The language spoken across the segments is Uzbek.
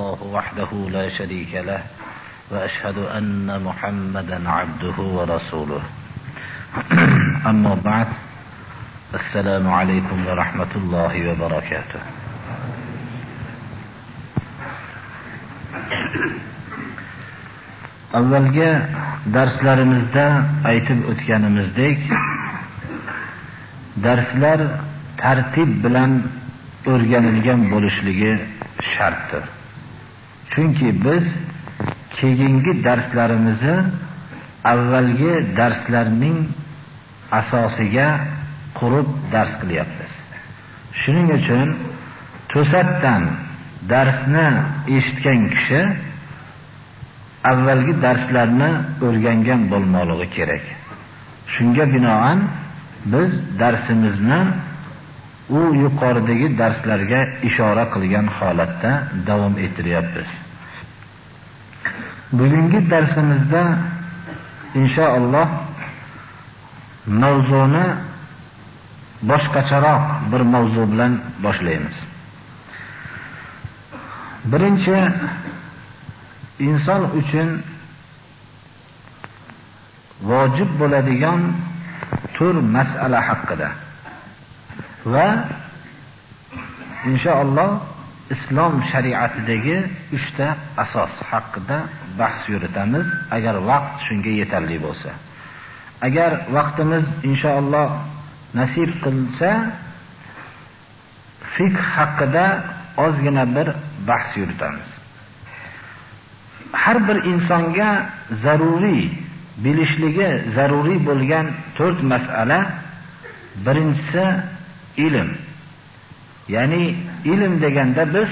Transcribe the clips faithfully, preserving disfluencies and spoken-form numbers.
الله وحده لا شريك له وأشهد أن محمدا عبده ورسوله أما بعد السلام عليكم ورحمة الله وبركاته. Avvalgi darslarimizda aytib o'tganimizdek, darslar tartib bilan o'rganilgan bo'lishligi shartdir. Chunki biz keyingi darslarimizni avvalgi darslarning asosiga qurib dars qilyapmiz. Shuning uchun to'satdan darsni eshitgan kishi avvalgi darslarni o'rgangan bo'lmoqligi kerak. Shunga binoan biz darsimizni u yuqoridagi darslarga ishora qilgan holatda davom ettiryapmiz. Bugungi darsimizda inshaalloh mavzuni boshqacharoq bir mavzu bilan boshlaymiz. Birinchi, inson uchun vojib bo'ladigan tur masala haqida va inshaalloh islom shariatidagi uchta asos haqida bahs yuritamiz, agar vaqt shunga yetarli bo'lsa. Agar vaqtimiz inshaalloh nasib qilsa, fiqh haqida ozgina bir bahs yuritamiz. Har bir insonga zaruriy bilishligi zaruriy bo'lgan to'rt masala. Birinchisi ilm. Ya'ni ilm deganda biz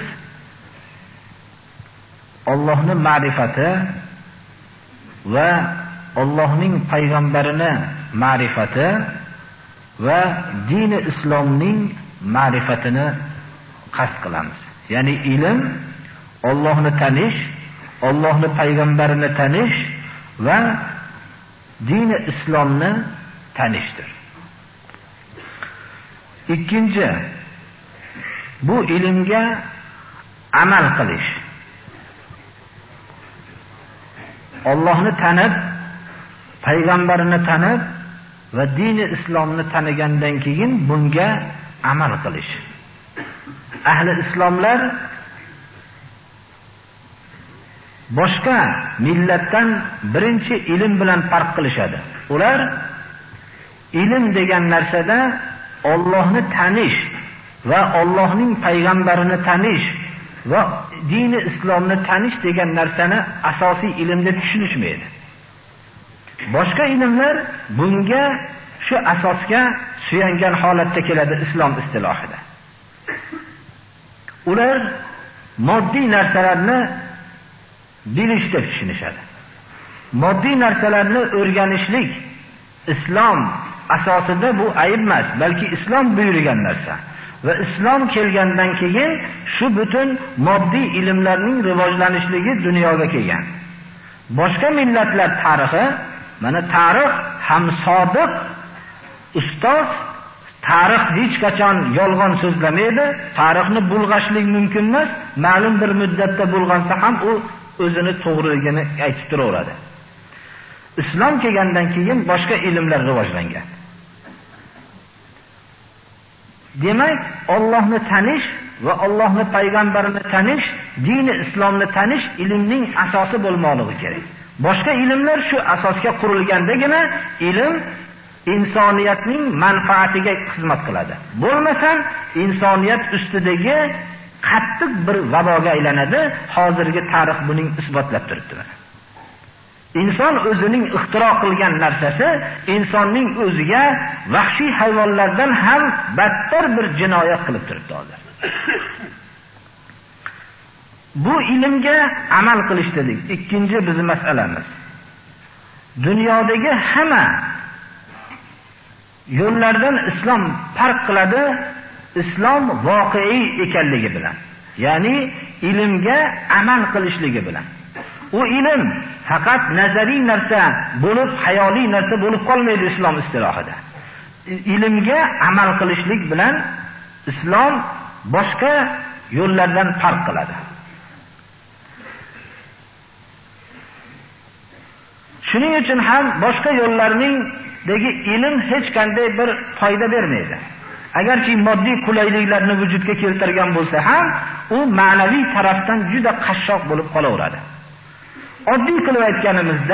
Allohning ma'rifati va Allohning payg'ambarini ma'rifati va dini islomning ma'rifatini qasd qilamiz. Ya'ni ilm Allohni tanish, Allohning payg'ambarini tanish va dini islomni tanishdir. Ikkinchi, bu ilmga amal qilish. Allohni tanib, payg'ambarini tanib va dini islomni tanigandan keyin bunga amal qilish. Ahli islomlar boshqa millatdan birinchi ilm bilan farq qilishadi. Ular ilm degan narsada Allohni tanish va Allohning payg'ambarini tanish va dini islomni tanish degan narsani asosiy ilm deb tushunishmaydi. Boshqa ilmlar bunga shu asosga suyangan holatda keladi islom istilohida. Ular moddiy narsalarni bilish deb tushunishadi. Moddiy narsalarni o'rganishlik islom asosida bu ayb emas, balki islom buyurgan narsa. Va islom kelgandan keyin shu butun moddiy ilmlarning rivojlanishligi dunyoga kelgan. Boshqa millatlar tarixi, mana tarix ham sodiq ustoz, tarix hech qachon yolg'on so'zlamaydi. Tarixni bulg'ashlik mumkin emas. Ma'lum bir muddatda bulg'ansa ham u o'zini to'g'riligini aytib turaveradi. Islom kelgandan keyin boshqa ilmlar rivojlangan. Demak, Allohni tanish va Allohning payg'ambarini tanish, dini islomni tanish ilmning asosi bo'lmoqligi kerak. Boshqa ilmlar shu asosga qurilgandagina ilm insoniyatning manfaatiga xizmat qiladi. Bo'lmasa insoniyat ustidagi qattiq bir vaboga aylanadi. Hozirgi tarix buning isbotlab turibdi. Inson o'zining ixtiro qilgan narsasi insonning o'ziga vahshiy hayvonlardan ham battar bir jinoyat qilib turibdi hozir. Bu ilmga amal qilish dedik. Ikkinchi bizning masalamiz. Dunyodagi hamma yo'llardan islom farq qiladi, islom voqei ekanligi bilan. Ya'ni ilmga amal qilishligi bilan. U ilm faqat nazariy narsa bo'lib, hayoliy narsa bo'lib qolmaydi islom istilohida. Ilmga amal qilishlik bilan islom boshqa yo'llardan farq qiladi. Shuning uchun ham boshqa yo'llarningdagi ilm hech qanday bir foyda bermaydi. Agarki moddiy qulayliklarni vujudga keltirgan bo'lsa ham, u ma'naviy tarafdan juda qashshoq bo'lib qolaveradi. Oddiy qilib aytganimizda,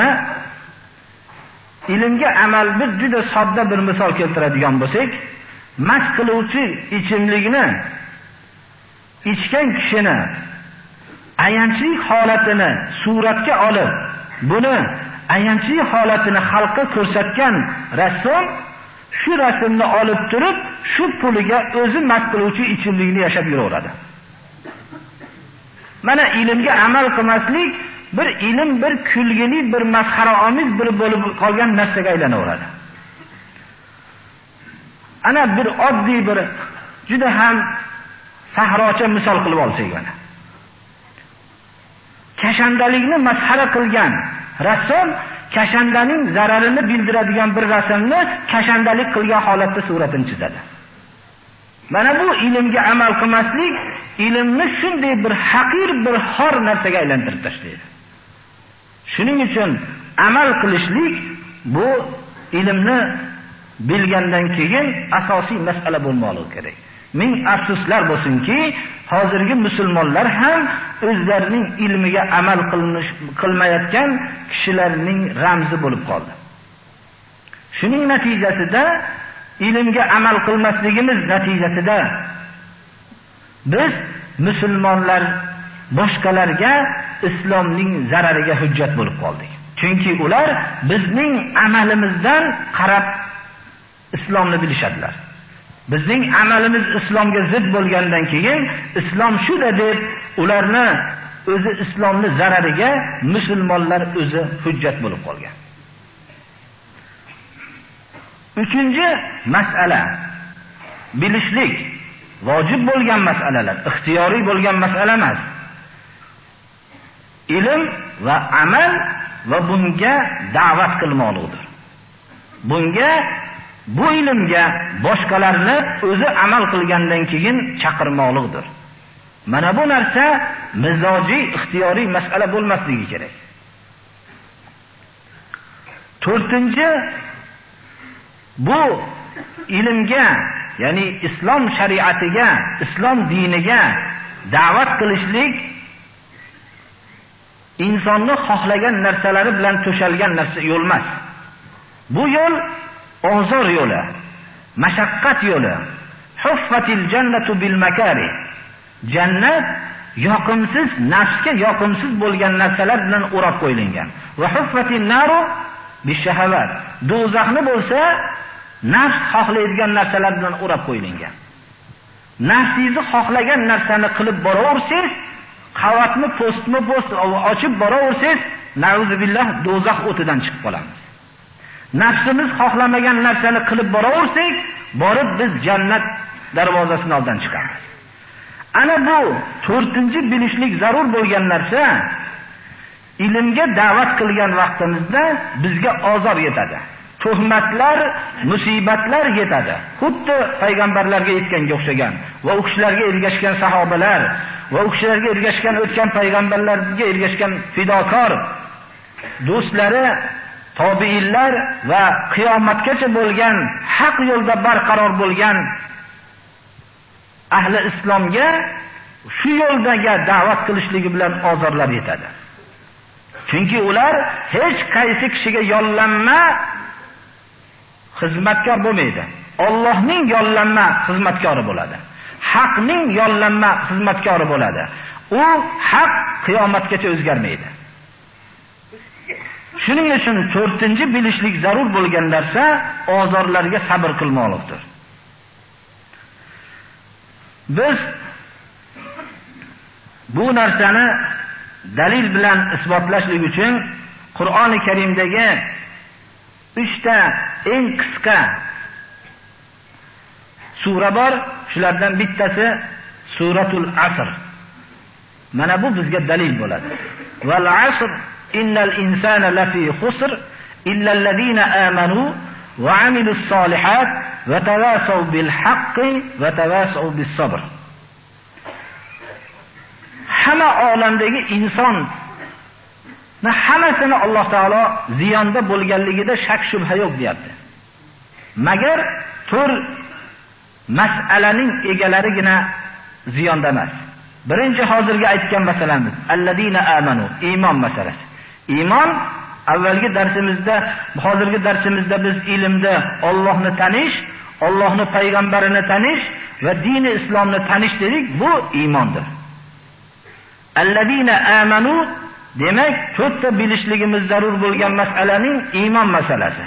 ilmga amal bir juda sodda bir misol keltiradigan bo'lsak, mast qiluvchi ichimlikni ichgan kishini ayanchli holatini suratga olib, buni ayanchli holatini xalqqa ko'rsatgan rassom shu rasmni olib turib, shu puliga o'zi mast qiluvchi ichimlikni yashab yuraveradi. Mana ilmga amal qilmaslik bir ilm bir kulgili, bir masxaraomiz bir bo'lib qolgan narsaga aylanaveradi. Ana bir oddiy bir juda ham sahrocha misol qilib olsak mana. Kashandalikni masxara qilgan rassom kashandaning zararini bildiradigan bir rasmni kashandalik qilgan holatda suratini chizadi. Mana bu ilmga amal qilmaslik ilmni shunday bir haqir, bir xor narsaga aylantirib tashlaydi. Shuning uchun amal qilishlik bu ilmni bilgandan keyin asosiy masala bo'lmoqligi kerak. Ming afsuslar bo'lsinki, hozirgi musulmonlar ham o'zlarining ilmiga amal qilinish qilmayotgan kishilarning ramzi bo'lib qoldi. Shuning natijasida ilmga amal qilmasligimiz natijasida biz musulmonlar boshqalarga islomning zarariga hujjat bo'lib qoldik. Chunki ular bizning amalimizdan qarab islomni bilishadilar. Bizning amalimiz islomga zid bo'lgandan keyin islom shu-da deb ularni o'zi islomning zarariga musulmonlar o'zi hujjat bo'lib qolgan. Uchinchi masala, bilishlik vojib bo'lgan masalalar, ixtiyoriy bo'lgan masala emas. Ilm va amal va bunga da'vat qilmoqdir. Bunga bu ilmga boshqalarni o'zi amal qilgandan keyin chaqirmoqdir. Mana bu narsa mizojiy, ixtiyoriy masala bo'lmasligi kerak. To'rtinchi, bu ilmga, ya'ni islom shariatiga, islom diniga da'vat qilishlik insonni xohlagan narsalari bilan to'shalgan narsa yo'l emas. Bu yo'l ozor yo'li, mashaqqat yo'li. Huffatil jannatu bil makari. Jannat yoqimsiz, nafsga yoqimsiz bo'lgan narsalar bilan o'rab qo'yilgan. Va huffatin naru bishahavat. Do'zaxni bo'lsa nafs xohlaydigan narsalar bilan o'rab qo'yilgan. Nafsingizni xohlagan narsani qilib boraversangiz, qavatni postmi post ochib boraversangiz, nauzubillah do'zax o'tidan chiqib qolamiz. Nafsimiz xohlamagan narsani qilib boraversak, borib biz jannat darvozasining oldidan chiqamiz. Ana bu to'rtinchi bilishlik zarur bo'lgan narsa, ilmga da'vat qilgan vaqtimizda bizga ozor yetadi. Tuhmatlar, musibatlar yetadi. Xuddi payg'ambarlarga yetganga o'xshagan va u kishilarga ergashgan sahobalar va u kishilarga ergashgan o'tgan payg'ambarlarga ergashgan fidokor do'stlari, tobiinlar va qiyomatgacha bo'lgan haq yo'lda barqaror bo'lgan ahli islomga shu yo'ldagi da'vat qilishligi bilan ozorlar yetadi. Chunki ular hech qaysi kishiga yollanma xizmatkor bo'lmaydi. Allohning yollanma xizmatkori bo'ladi. Haqning yollanma xizmatkori bo'ladi. U haq qiyomatgacha o'zgarmaydi. Shuning uchun to'rtinchi bilishlik zarur bo'lgan narsa ozorlarga sabr qilmoqlikdir. Biz bu narsani dalil bilan isbotlashlik uchun Qur'oni Karimdagi uchta eng qisqa sura bor. Shulardan bittasi Suratul Asr. Mana bu bizga dalil bo'ladi. Val asr innal insana lafi khusr illa allazina amanu va amilus solihat va tawasaw bil haqqi va tawasaw bis sabr. Hamma olamdagi inson Na hammasini Alloh taolo ziyonda bo'lganligida shak shubha yo'q deyapti. Magar tur mas'alaning egalarigina ziyonda emas. Birinchi hozirgi aytgan masalamiz alladina amanu, iymon masalasi. Iymon avvalgi darsimizda, hozirgi darsimizda biz ilmda Allohni tanish, Allohning payg'ambarini tanish va dini islomni tanish dedik, bu iymondir. Alladina amanu demak, to'rtta bilishligimiz zarur bo'lgan masalaning iymon masalasi.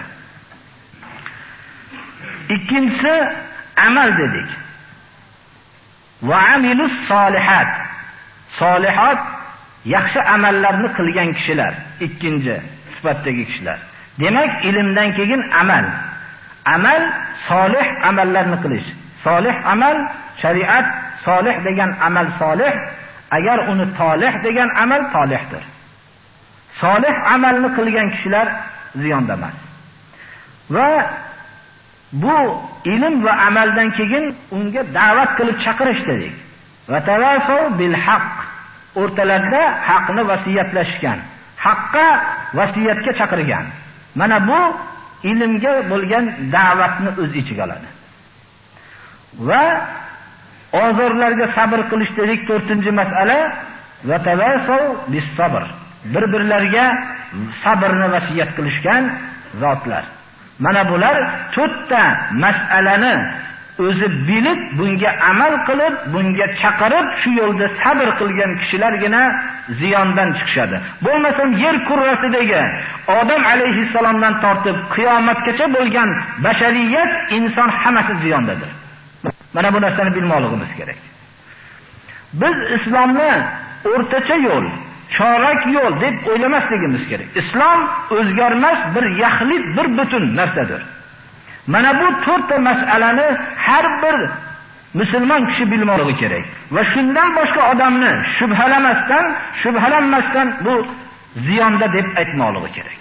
Ikkinchisi amal dedik. Va amilus solihat. Solihat yaxshi amallarni qilgan kishilar, ikkinchi sifatdagi kishilar. Demak, ilmdan keyin amal. Amal solih amallarni qilish. Solih amal, shariat solih degan amal solih, agar uni tolih degan amal tolihdir. Solih amalni qilgan kishilar ziyonda emas. Va bu ilm va amaldan keyin unga da'vat qilib chaqirish dedik. Va tavasav bil haqq. O'rtalarida haqni vasiyatlashgan, haqqa vasiyatga chaqirgan. Mana bu ilmga bo'lgan da'vatni o'z ichiga oladi. Va ozorlarga sabr qilish dedik, to'rtinchi masala. Va tavasav bis sabr. Bir-birlariga sabrni vasiyat qilishgan zotlar. Mana bular to'rtta masalani o'zi bilib, bunga amal qilib, bunga chaqirib, shu yo'lda sabr qilgan kishilargina ziyondan chiqishadi. Bo'lmasam yer kurrasidagi Odam alayhissalomdan tortib qiyomatgacha bo'lgan bashariyat, inson hammasi ziyondadir. Mana bu narsani bilmoqligimiz kerak. Biz islomni o'rtacha yo'l, chorak yo'l deb o'ylamasligimiz kerak. Islom o'zgarmas bir yaxlit, bir butun narsadir. Mana bu to'rtta masalani har bir musulmon kishi bilmoqligi kerak. Va shundan boshqa odamni shubhalamasdan, shubhalanmasdan bu ziyonda deb aytmoqligi kerak.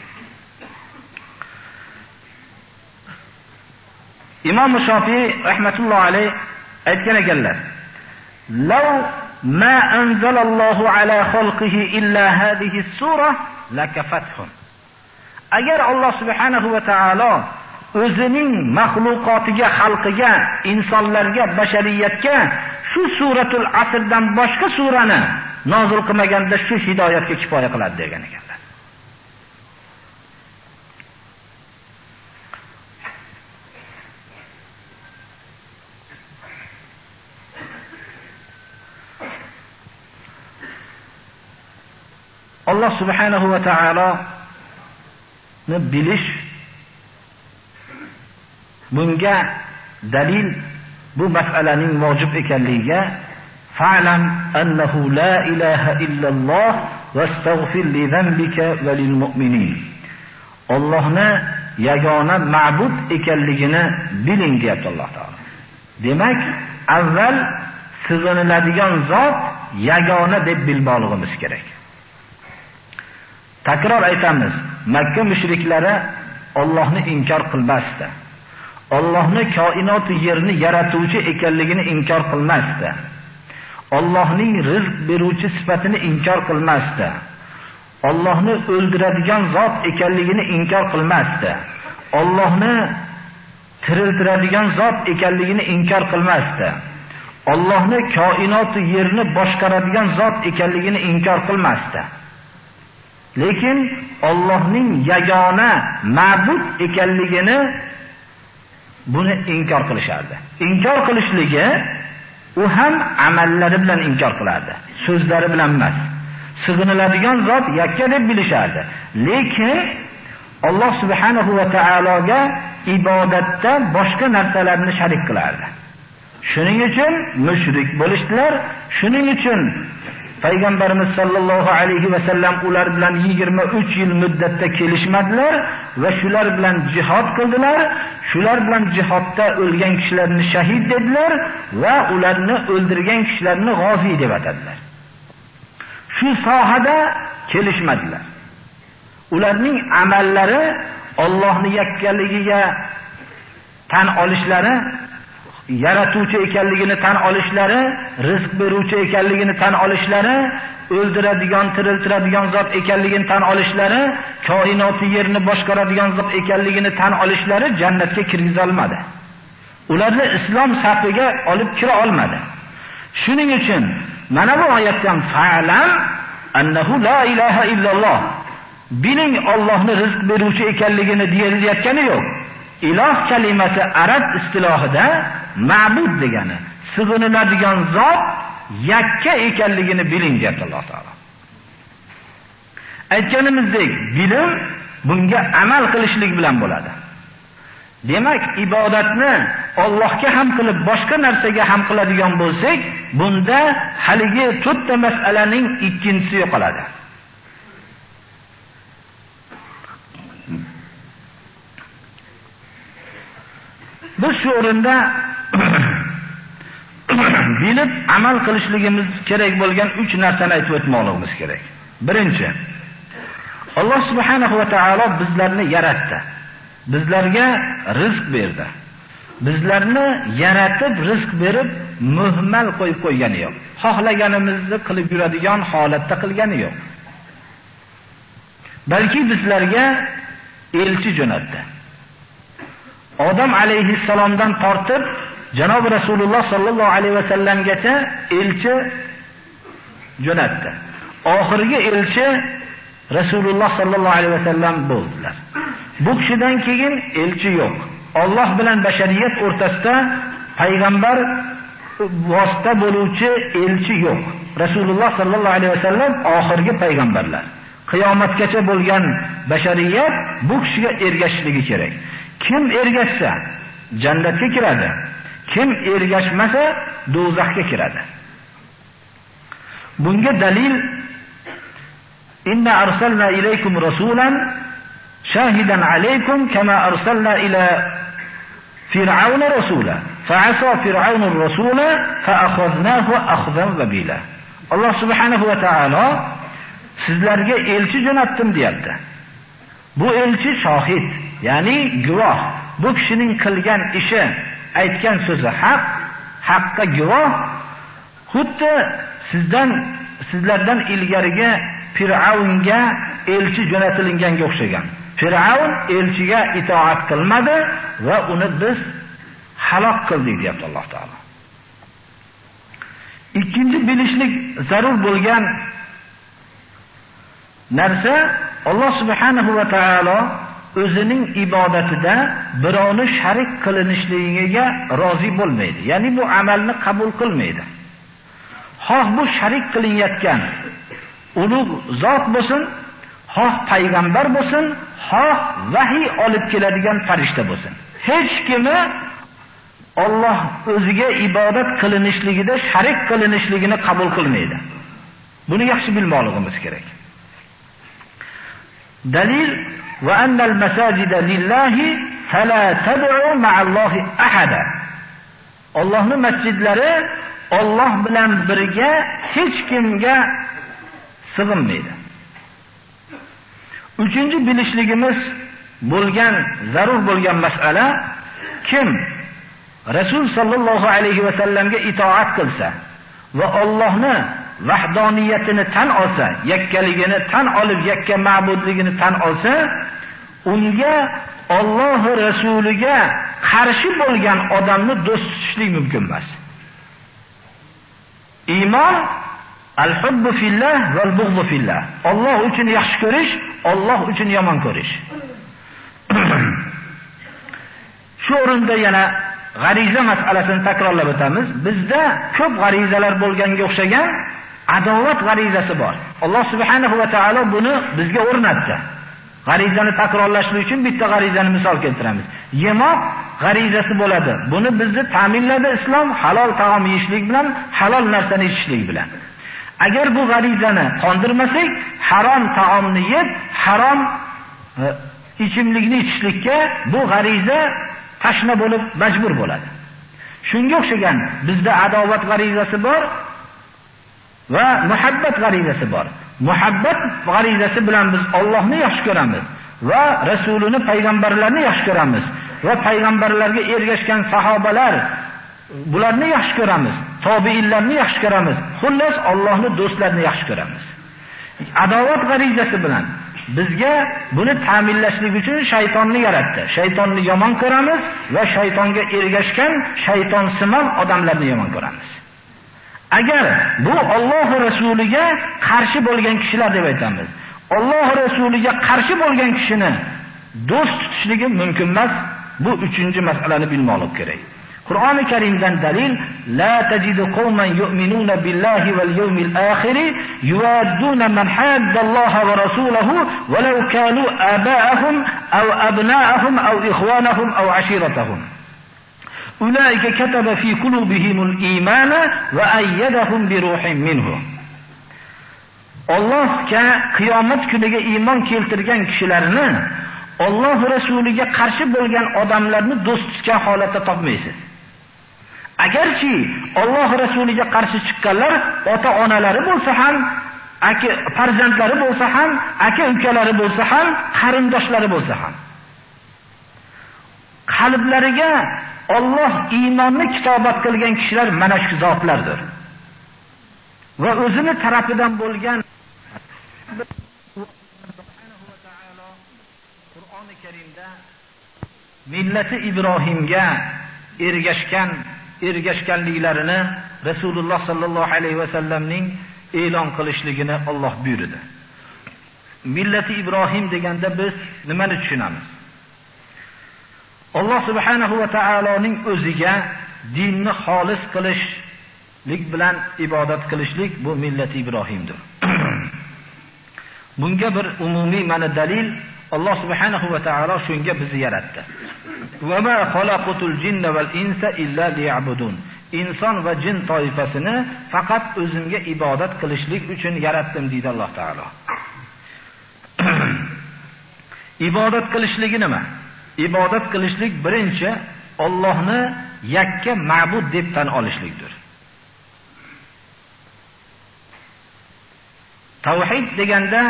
Imom Shofiy rahmatullohi alayh aytgan ekanlar: "Law ma anzalallohu ala xalqihi illa hadhihi sura lakafathum." Agar Alloh subhanahu va taolo o'zining mahluqotiga, xalqiga, insonlarga, bashariyatga shu suratul asrdan boshqa surani nozil qilmaganda shu hidoyatga kifoya qiladi degan ekanlar. Alloh subhanahu va taolo ni bilish, bunga dalil bu masalaning vojib ekanligiga fa'lam annahu la ilaha illalloh vastaghfir li dhanbika va lil mu'minin. Allohni yagona ma'bud ekanligini biling deyapti Alloh taolo. Demak, avval sig'iniladigan zot yagona deb bilmoqligimiz kerak. Takror aytamiz, Makka mushriklari Allohni inkor qilmasdi. Allohni koinot yerni yaratuvchi ekanligini inkor qilmasdi. Allohning rizq beruvchi sifatini inkor qilmasdi. Allohni o'ldiradigan zot ekanligini inkor qilmasdi. Allohni tiriltiradigan zot ekanligini inkor qilmasdi. Allohni koinot yerni boshqaradigan zot ekanligini inkor qilmasdi. Lekin Allohning yagona ma'bud ekanligini buni inkor qilishardi. Inkor qilishligi u ham amallari bilan inkor qilardi, so'zlari bilan emas. Sig'iniladigan zot yakka deb bilishardi. Lekin Alloh subhanahu va taologa ibodatda boshqa narsalarni sharik qilardi. Shuning uchun mushrik bo'lishdilar. Shuning uchun Payg'ambarimiz sollallohu alayhi va sallam ular bilan yigirma uch yil muddatda kelishmadilar va shular bilan jihad qildilar. Shular bilan jihodda o'lgan kishilarni shahid dedilar va ularni o'ldirgan kishilarni g'ozi deb atadilar. Shu sohada kelishmadilar. Ularning amallari Allohning yakkaligiga tan olishlari, yaratuvchi ekanligini tan olishlari, rizq beruvchi ekanligini tan olishlari, o'ldiradigan, tiriltiradigan zot ekanligini tan olishlari, koinoti yerni boshqaradigan zot ekanligini tan olishlari jannatga kirgiza olmadi. Ularni islom safiga olib kira olmadi. Shuning uchun mana bu oyatdan fa'lam annahu la ilaha illalloh. Biling Allohning rizq beruvchi ekanligini deyilayotgani yo'q. Iloh kalimasi arab istilohida ma'bud degani, sig'iniladigan zot yakka ekanligini biling deyapti Alloh taolo. Aytganimizdek, bilim bunga amal qilishlik bilan bo'ladi. Demak, ibodatni Allohga ham qilib, boshqa narsaga ham qiladigan bo'lsak, bunda haligi to'rtta masalaning ikkinchisi yo'qoladi. Biz shu o'rinda bilib amal qilishligimiz kerak bo'lgan uch narsani aytib o'tmoqligimiz kerak. Birinchi, Alloh subhanahu va taolo bizlarni yaratdi. Bizlarga rizq berdi. Bizlarni yaratib, rizq berib, muhmal qo'yib qo'ygani yo'q. Xohlaganimizni qilib yuradigan holatda qilgani yo'q. Balki bizlarga elchi jo'natdi. Odam alayhissalomdan tortib Janob Rasululloh sallallohu alayhi va sallamgacha elchi jo'natdi. Oxirgi elchi Rasululloh sallallohu alayhi va sallam bo'ldilar. Bu kishidan keyin elchi yo'q. Alloh bilan bashariyat o'rtasida payg'ambar vosita bo'luvchi elchi yo'q. Rasululloh sallallohu alayhi va sallam oxirgi payg'ambarlar. Qiyomatgacha bo'lgan bashariyat bu kishiga ergashishligi kerak. Kim ergashsa jannatga kiradi. Kim ergashmasa do'zaxga kiradi. Bunga dalil inna arsalna ilaykum rasulan shahidan alaykum kama arsalna ila fir'auna rasula fa'asa fir'aunu ar-rasula fa'akhadnahu akhdan wabila. Alloh subhanahu va taolo sizlarga elchi jo'natdim deyapti. Bu elchi shohid, ya'ni guvoh. Bu kishining qilgan ishi, aytgan so'zi haq, haqqa guvoh. Xuddi sizdan sizlardan ilgariga Fir'avnga elchi jo'natilganga o'xshagan. Fir'avn elchiga itoat qilmadi va uni biz halok qildik deyapti Alloh taolo. Ikkinchi bilishlik zarur bo'lgan narsa, Alloh subhanahu va taolo o'zining ibodatida birovni sharik qilinishligiga rozi bo'lmaydi. Ya'ni bu amalni qabul qilmaydi. Xoh bu sharik qilinayotgan ulug' zot bo'lsin, xoh payg'ambar bo'lsin, xoh vahiy olib keladigan farishta bo'lsin. Hech kimi Alloh o'ziga ibodat qilinishligida sharik qilinishligini qabul qilmaydi. Buni yaxshi bilmoqligimiz kerak. Dalil va annal masajida lillahi fala tad'u ma'allohi ahada. Allohning masjidlari Alloh bilan birga hech kimga sig'inmaydi. Uchinchi bilishligimiz bo'lgan, zarur bo'lgan masala, kim Rasul sallallohu alayhi va sallamga itoat qilsa va Allohni vahdoniyatini tan olsa, yakkaligini tan olib, yakka ma'budligini tan olsa, unga Alloh rasuliga qarshi bo'lgan odamni do'st tutishlik mumkin emas. Iymon al-hubbu fillah val bughdu fillah. Alloh uchun yaxshi ko'rish, Alloh uchun yomon ko'rish. Shu o'rinda yana g'ariza masalasini takrorlab o'tamiz. Bizda ko'p g'arizalar bo'lganga o'xshagan adovat g'arizasi bor. Alloh subhanahu va taolo buni bizga o'rnatdi. G'arizani takrorlashlik uchun bitta g'arizani misol keltiramiz. Yemoq g'arizasi bo'ladi. Buni bizni ta'minladi islom, halol taom yeyishlik bilan, halol narsani ichishlik bilan. Agar bu g'arizani qondirmasak, harom taomni yeb, harom e, ichimlikni ichishlikka bu g'ariza tashna bo'lib majbur bo'ladi. Shunga o'xshagan bizda adovat g'arizasi bor va muhabbat g'arizasi bor. Muhabbat g'arizasi bilan biz Allohni yaxshi ko'ramiz va rasulini, payg'ambarlarni yaxshi ko'ramiz va payg'ambarlarga ergashgan sahobalar bularni yaxshi ko'ramiz, tobiinlarni yaxshi ko'ramiz. Xullas Allohning do'stlarini yaxshi ko'ramiz. Adovat g'arizasi bilan bizga buni ta'minlashlik uchun shaytonni yaratdi. Shaytonni yomon ko'ramiz va shaytonga ergashgan shaytonsimon odamlarni yomon ko'ramiz. Agar bu Alloh rasuliga qarshi bo'lgan kishilar deb aytamiz. Alloh rasuliga qarshi bo'lgan kishini do'st tutishligi mumkin emas. Bu uchinchi masalani bilmoqlik kerak. Qur'oni Karimdan dalil: la tajidu qauman yu'minuna billahi wal yawmil akhir yuwadduna man haddallaha wa rasulahu walau kanu aba'ahum aw abna'ahum aw ikhwanahum aw ashiratahum. Ulaika kataba fi qulubihimul imana wa ayyadahum bi ruhin minhu. Allohga qiyomat kuniga iymon keltirgan kishilarni Alloh rasuliga qarshi bo'lgan odamlarni do'st tutgan holatda topmaysiz. Agarchi Alloh rasuliga qarshi chiqqanlar ota-onalari bo'lsa ham, aka farzandlari bo'lsa ham, aka-ukalari bo'lsa ham, qarindoshlari bo'lsa ham, qalblariga Alloh iymonni kitobat qilgan kishilar mana shu zotlardir. Va o'zini tarafidan bo'lgan Qur'oni Karimda millati Ibrohimga ergashgan ergashganliklarini Rasululloh sallallohu alayhi va sallamning e'lon qilishligini Alloh buyurdi. Millati Ibrohim deganda biz nimani tushunamiz? Alloh subhanahu va taoloning o'ziga dinni xolis qilishlik bilan ibodat qilishlik bu millati Ibrohimdir. Bunga bir umumiy mana dalil Alloh subhanahu va taolo shunga bizni yaratdi. Va ma xalaqatul jinna val insa illa liya'budun. Inson va jin toifasini faqat o'zimga ibodat qilishlik uchun yaratdim deydi Alloh taolo. Ibodat qilishligi nima? Ibodat qilishlik birinchi Allohni yakka ma'bud deb tan olishlikdir. Tavhid deganda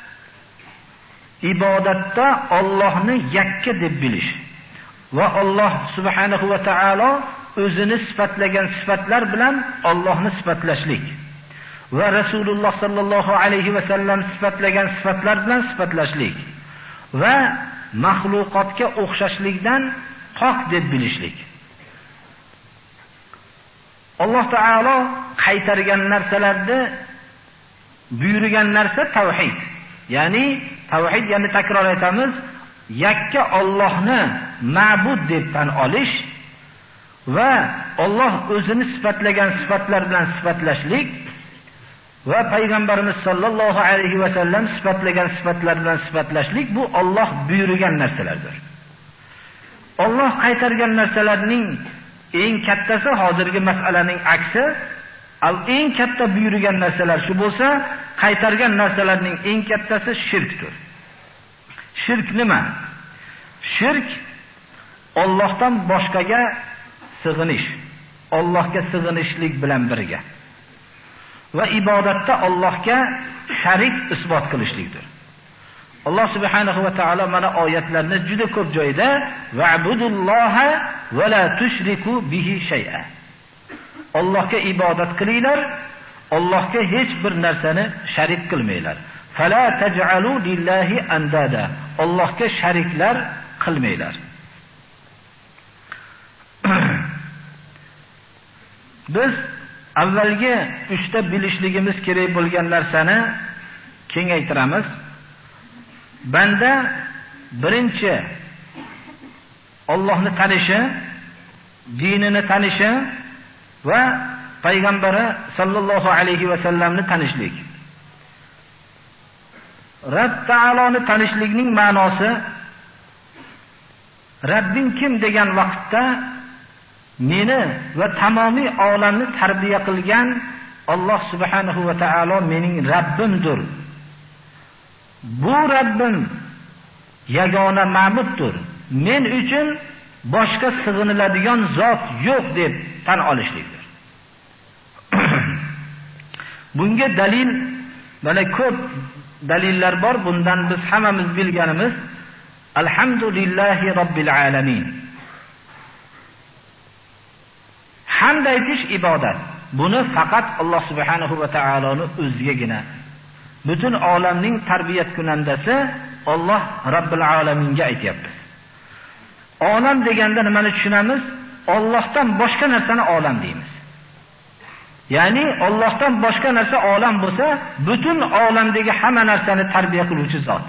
ibodatda Allohni yakka deb bilish va Alloh subhanahu va taolo o'zini sifatlagan sifatlar bilan Allohni sifatlashlik va Rasululloh sallallohu alayhi va sallam sifatlagan sifatlar bilan sifatlashlik va mahluqotga o'xshashlikdan qoq deb bilishlik. Alloh taolo qaytargan narsalarni buyurgan narsa tavhid. Ya'ni tavhid, ya'ni takror aytamiz, yakka Allohni ma'bud deb tan olish va Alloh o'zini sifatlagan sifatlar bilan sifatlashlik va payg'ambarimiz sollallohu alayhi va sallam sifatlagan sifatlar bilan sifatlashlik bu Alloh buyurgan narsalardir. Alloh qaytargan narsalarning eng kattasi hozirgi masalaning aksi, al eng katta buyurgan narsalar shu bo'lsa, qaytargan narsalarning eng kattasi shirkdir. Shirk nima? Shirk Allohdan boshqaga sig'inish, Allohga sig'inishlik bilan birga va ibodatda Allohga sharik isbot qilishlikdir. Alloh subhanahu va taolo mana oyatlarni juda ko'p joyda va'budulloha va la tushriku bihi shay'a. Allohga ibodat qilinglar, Allohga hech bir narsani sharik qilmanglar. Fala taj'alu lillahi andada. Allohga shariklar qilmanglar. Biz avvalgi uchta bilishligimiz kerak bo'lgan narsani kengaytiramiz. Banda birinchi Allohni tanishi, dinini tanishi va payg'ambari sallallohu alayhi va sallamni tanishlik. Rabb taoloni tanishlikning ma'nosi Rabbing kim degan vaqtda meni va tamomiy olamni tarbiya qilgan Alloh subhanahu va taolo mening Rabbimdir. Bu Rabbim yagona ma'buddir. Men uchun boshqa sig'iniladigan zot yo'q deb tan olishlikdir. Bunga dalil mana ko'p dalillar bor. Bundan biz hammamiz bilganimiz alhamdulillahi robbil alamin. aytish ibodat. Buni faqat Alloh subhanahu va taoloning o'zigagina. Butun olamning tarbiyat kunandasi Alloh Robbil alaminga aytayapti. Olam deganda nimani tushunamiz? Allohdan boshqa narsani olam deymiz. Ya'ni Allohdan boshqa narsa olam bo'lsa, butun olamdagi hamma narsani tarbiya qiluvchi zot.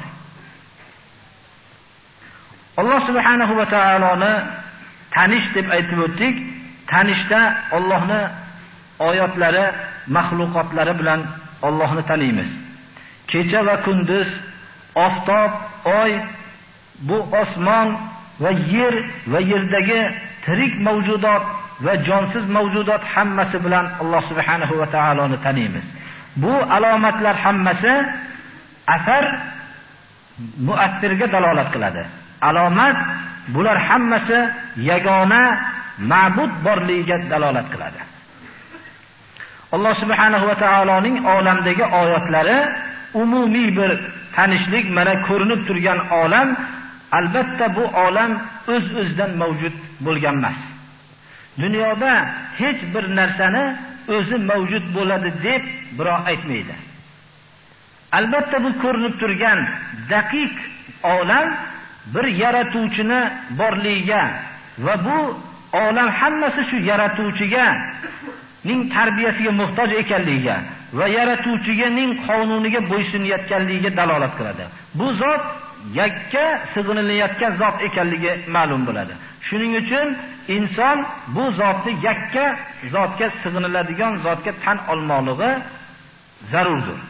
Alloh subhanahu va taoloni tanish deb aytib o'tdik. Tanishda Allohni oyatlari, mahluqotlari bilan Allohni taniymiz. Kecha va kunduz, oftob, oy, bu osmon va yer va yerdagi tirik mavjudot va jonsiz mavjudot hammasi bilan Alloh subhanahu va taoloni taniymiz. Bu alomatlar hammasi asar muassirga dalolat qiladi. Alomat bular hammasi yagona ma'bud borligiga dalolat qiladi. Alloh subhanahu va taoloning olamdagi oyatlari umumiy bir tanishlik, mana ko'rinib turgan olam, albatta bu olam o'z-o'zidan mavjud bo'lgan emas. Dunyoda hech bir narsani o'zi mavjud bo'ladi deb birov aytmaydi. Albatta bu ko'rinib turgan daqiq olam bir yaratuvchini borligiga va bu olam hammasi shu yaratuvchiga ning tarbiyasiga muhtoj ekanligiga va yaratuvchining qonuniga bo'ysunayotganligiga dalolat qiladi. Bu zot yakka sig'inilayotgan zot ekanligi ma'lum bo'ladi. Shuning uchun inson bu zotni yakka zotga sig'iniladigan zotga tan olmoqligi zarurdir.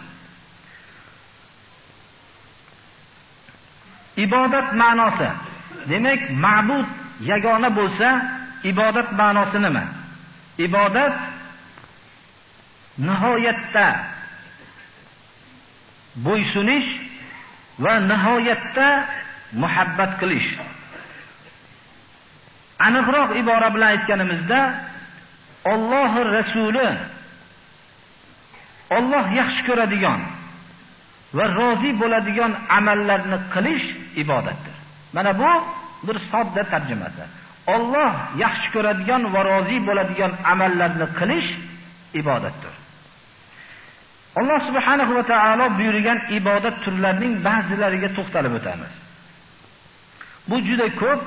Ibodat ma'nosi, demak, ma'bud yagona bo'lsa, ibodat ma'nosi nima? Ibodat nihoyatda bo'ysunish va nihoyatda muhabbat qilish. Aniqroq ibora bilan aytganimizda, Alloh Rasuli Alloh yaxshi ko'radigan va rozi bo'ladigan amallarni qilish ibodatdir. Mana bu bir sodda tarjimasi. Alloh yaxshi ko'radigan va rozi bo'ladigan amallarni qilish ibodatdir. Alloh subhanahu va taolo buyurgan ibodat turlarining ba'zilariga to'xtalib o'tamiz. Bu juda ko'p.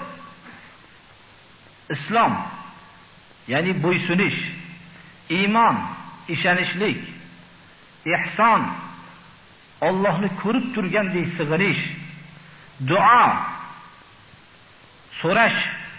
Islom, ya'ni bo'ysunish, iymon, ishonishlik, ihson, Allohni ko'rib turgandek sig'inish, duo, so'rash,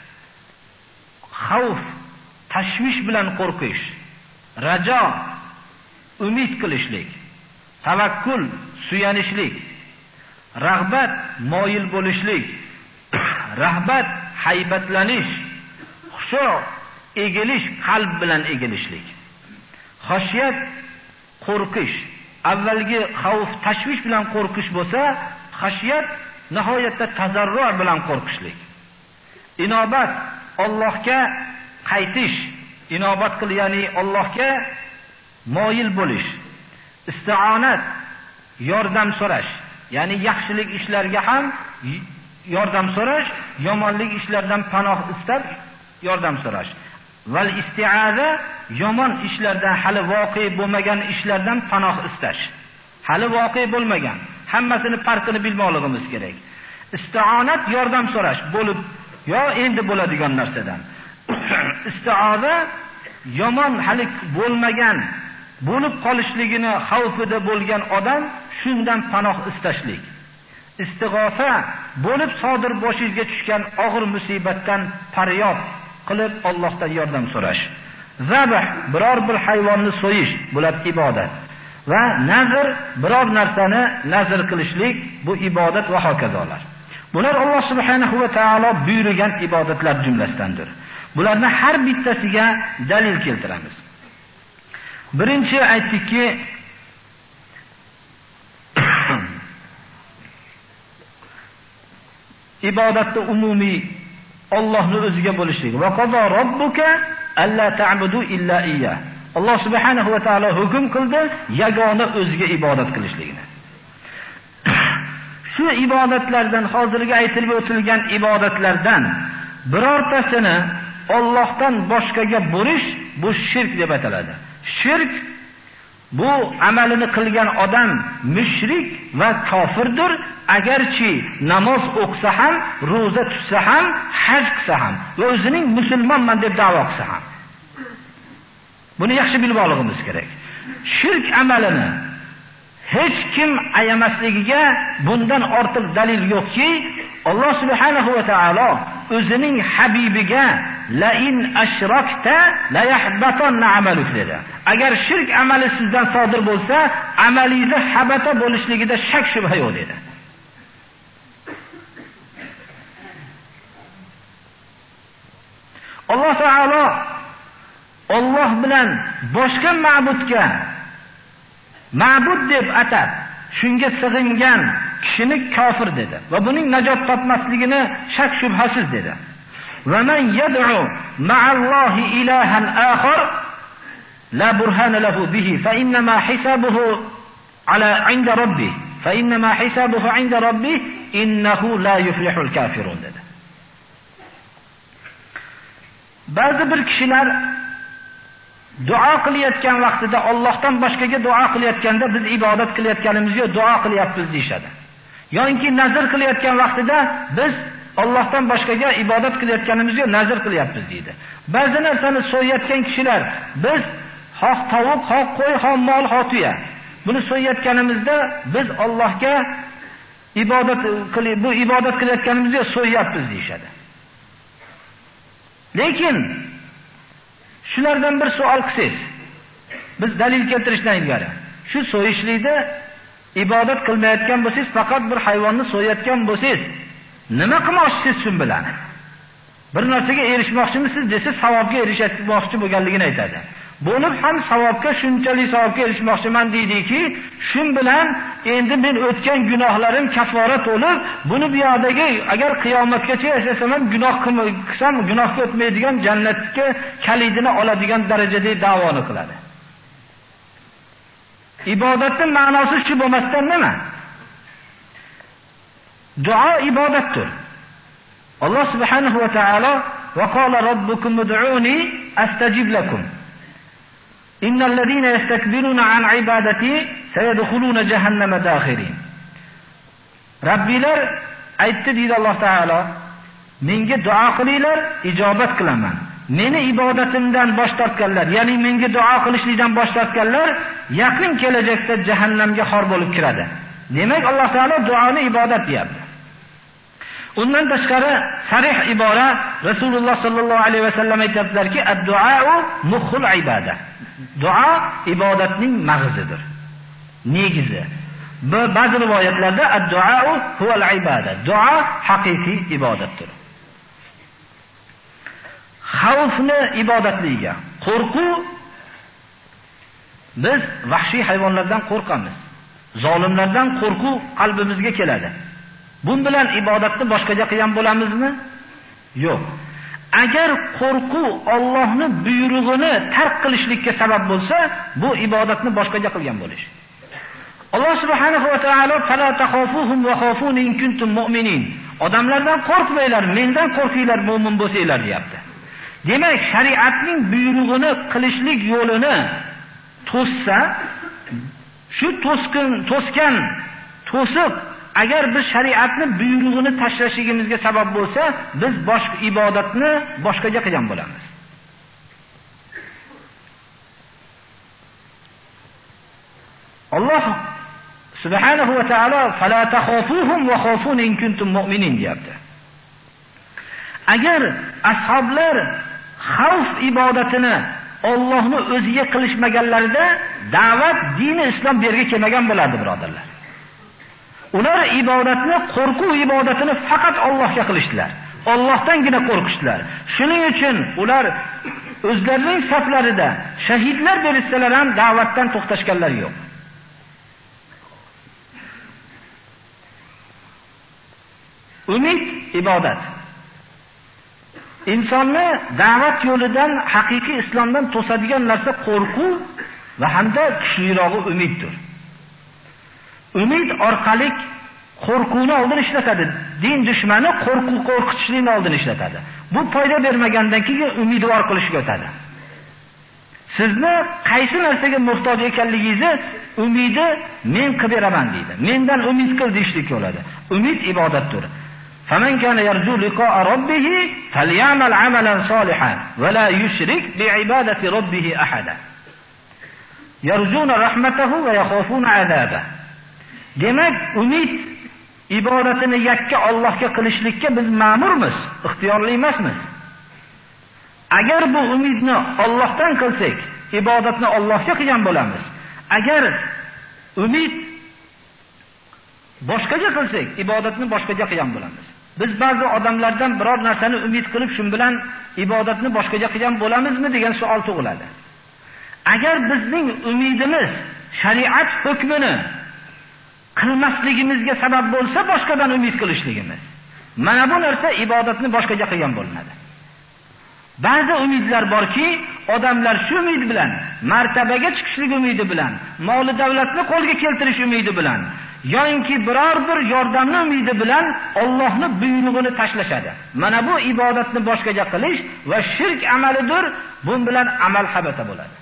xavf, tashvish bilan qo'rqish, rajo, umid qilishlik, tavakkul, suyanishlik, rag'bat, moyil bo'lishlik, rahbat, haybatlanish, xushu, egilish, qalb bilan egilishlik, xosiyat, qo'rqish. Avvalgi xavf, tashvish bilan qo'rqish bo'lsa, xosiyat nihoyatda tazarru bilan qo'rqishlik. Inobat, Allohga qaytish, inobat qil, ya'ni Allohga moyil bo'lish. Isti'onat, yordam so'rash, ya'ni yaxshilik ishlarga ham yordam so'rash, yomonlik ishlardan panoh istab yordam so'rash. Val isti'aza, yomon ishlardan, hali voqea bo'lmagan ishlardan panoh istash. Hali voqea bo'lmagan, hammasini farqini bilmoqligimiz kerak. Isti'onat, yordam so'rash bo'lib yo endi bo'ladigan narsadan. Isti'aza, yomon hali bo'lmagan, bo'lib qolishligini xavfida bo'lgan odam shundan panoh istashlik. Istig'osa, bo'lib sodir boshingizga tushgan og'ir musibatdan faryod qilib Allohdan yordam so'rash. Zabh, biror bir hayvonni so'yish bular ibodat. Va nazr, biror narsani nazr qilishlik bu ibodat va hokazolar. Bular Alloh subhanahu va taolo buyurgan ibodatlar jumlasidandir. Bularni har bittasiga dalil keltiramiz. Birinchi aytdikki, ibodatda umumiy Allohning o'ziga bo'lishlik. Va qado robbuka alla ta'budu illa iyyah. Alloh subhanahu va taolo hukm qildi yagona o'ziga ibodat qilishligini. Shu ibodatlardan, hozirgi aytilib o'tilgan ibodatlardan birortasini Allohdan boshqaga bo'lish bu shirk deb ataladi. Shirk bu amalini qilgan odam mushrik va kofirdir, agarchi namoz o'qisa ham, roza tutsa ham, haj qilsa ham va o'zining musulmonman deb da'vo qilsa ham. Buni yaxshi bilib olishimiz kerak. Shirk amalini hech kim ayamasligiga bundan ortiq dalil yo'qki, Alloh subhanahu va taolo o'zining habibiga la in ashrakta la yahbatanna amaluk dedi. Agar shirk amali sizdan sodir bo'lsa, amalingiz habata bo'lishligida shak shubha yo'q dedi. Alloh taolo Alloh bilan boshqa ma'budga ma'bud deb atab, shunga sig'ingan kishini kofir dedi va buning najot topmasligini shak shubhasiz dedi. Va man yad'u ma'allohi ilahan akhar la burhana lahu bihi fa inna ma hisabuhu ala 'inda rabbih fa inna ma hisabuhu 'inda rabbih innahu la yuflihul kafirun dedi. Ba'zi bir kishilar duo qilayotgan vaqtida Allohdan boshqaga duo qilayotganda biz ibodat qilayotganimizga duo qilyapmiz deyshadi. Yoki nazr qilayotgan vaqtida biz Allohdan boshqaga ibodat qilayotganimizga nazr qilyapmiz deydi. Ba'zi narsani so'yayotgan kishilar biz xoh tovuq, xoh qo'y, xoh mol, xoh tuya. Buni so'yayotganimizda biz Allohga ibodat qilib bu ibodat qilayotganimizga so'yapmiz deyshadi. Lekin shulardan bir savol qilsangiz, biz dalil keltirishdan ilgari, shu so'yishlikda ibodat qilmayotgan bo'lsangiz, faqat bir hayvonni so'yayotgan bo'lsangiz, nima qilmoqchisiz shun bilan? Bir narsaga erishmoqchimisiz desa, savobga erishmoqchi bo'lganligini aytadi. Bo'lib ham savobga shunchalik savobga erishmoqchiman deydiki, shun bilan endi men o'tgan gunohlarim kaffora to'lib, buni bu yerdagi agar qiyomatgacha yashasam ham gunoh qilsam, gunohga o'tmaydigan jannatga kalidini oladigan darajada da'voni qiladi. Ibodatning ma'nosi shu bo'lmasdan nima? Duo ibodatdir. Alloh subhanahu va taolo va qala robbukum ud'uni astajib lakum. Innal ladina yastakbiruna an ibadati sayadkhuluna jahannama dakhirin. Rabbilar aytdi deydi Alloh taolo, menga duo qilinglar, ijobat qilaman. Meni ibodatimdan bosh tortganlar, ya'ni menga duo qilishlikdan bosh tortganlar yaqin kelajakda jahannamga xor bo'lib kiradi. Demak, Alloh taolo duoni ibodat deyapti. Undan tashqari sarih ibora Rasululloh sallallohu alayhi vasallam aytadilarki, ad-duo mukhul ibodat. Duo ibodatning mag'zidir, negizi. Ba'zi rivoyatlarda ad-duo huval ibodat. Duo haqiqiy ibodatdir. Xavfni ibodatligiga, qo'rquv, biz vahshiy hayvonlardan qo'rqamiz. Zolimlardan qo'rquv qalbimizga keladi. Bun bilan ibodatni boshqacha qilgan bo'lamizmi? Yo'q. Agar qo'rquv Allohning buyrug'ini tark qilishlikka sabab bo'lsa, bu ibodatni boshqacha qilgan bo'lish. Alloh subhanahu va taolo fala taxofuhum va xofuni in kuntum mu'minin. Odamlardan qo'rqmanglar, mendan qo'rqinglar mu'min bo'lsanglar deyapti. Demak, shariatning buyrug'ini qilishlik yo'lini to'ssa, shu to'sqin, to'sgan, to'siq agar biz shariatning buyrug'ini tashlashligimizga sabab bo'lsa, biz boshqa ibodatni boshqacha qilgan bo'lamiz. Alloh subhanahu va taolo fala taxofuhum va xofuni in kuntum mu'minin deyapti. Agar ashoblar xavf ibodatini Allohni o'ziga qilishmaganlarida da'vat dini islom berga kelmagan bo'lardi, birodarlar. Ular ibodatni, qo'rquv ibodatini faqat Allohga qilishdilar. Allohdangina qo'rqishdilar. Shuning uchun ular o'zlarining saflarida shahidlar berishsalar ham da'vatdan to'xtashganlar yo'q. Umid ibodat. Insonni da'vat yo'lidan, haqiqiy islomdan to'sadigan narsa qo'rquv va hamda kuchlirog'i umiddir. Umid orqali qo'rquvni oldin ishlatadi. Din dushmani qo'rquv qo'rqitishlikni oldin ishlatadi. Bu foyda bermagandan keyin umidvor qilishga o'tadi. sizni qaysi narsaga muhtoj ekanligingizni umidi men qilib beraman deydi. Mendan umid qil deyishlik bo'ladi. Umid ibodatdir. فمن كان يرجو لقاء ربه فليعمل عملا صالحا ولا يشرك بعبادة ربه أحدا يرجون رحمته ويخافون عذابه. Demak, umid ibodatini yakka Allohga qilishlikka biz ma'murmiz, ixtiyorli emasmiz. Agar bu umidni Allohdan qilsak, ibodatni Allohga qilgan bo'lamiz. Agar umid boshqaga qilsak, ibodatni boshqaga qilgan bo'lamiz. Biz ba'zi odamlardan biror narsani umid qilib, shun bilan ibodatni boshqaga qilgan bo'lamizmi degan savol tug'iladi. Agar bizning umidimiz shariat hukmini qilmasligimizga sabab bo'lsa, boshqadan umid qilishligimiz, mana bu narsa ibodatni boshqaga qilgan bo'linadi. Ba'zi umidlar borki, odamlar shu umid bilan, martabaga chiqishlik umidi bilan, mol davlatni qo'lga keltirish umidi bilan, yoki biror bir yordamni umidi bilan Allohning buyrug'ini tashlashadi. Mana bu ibodatni boshqaga qilish va shirk amalidir. Bu bilan amal habata bo'ladi.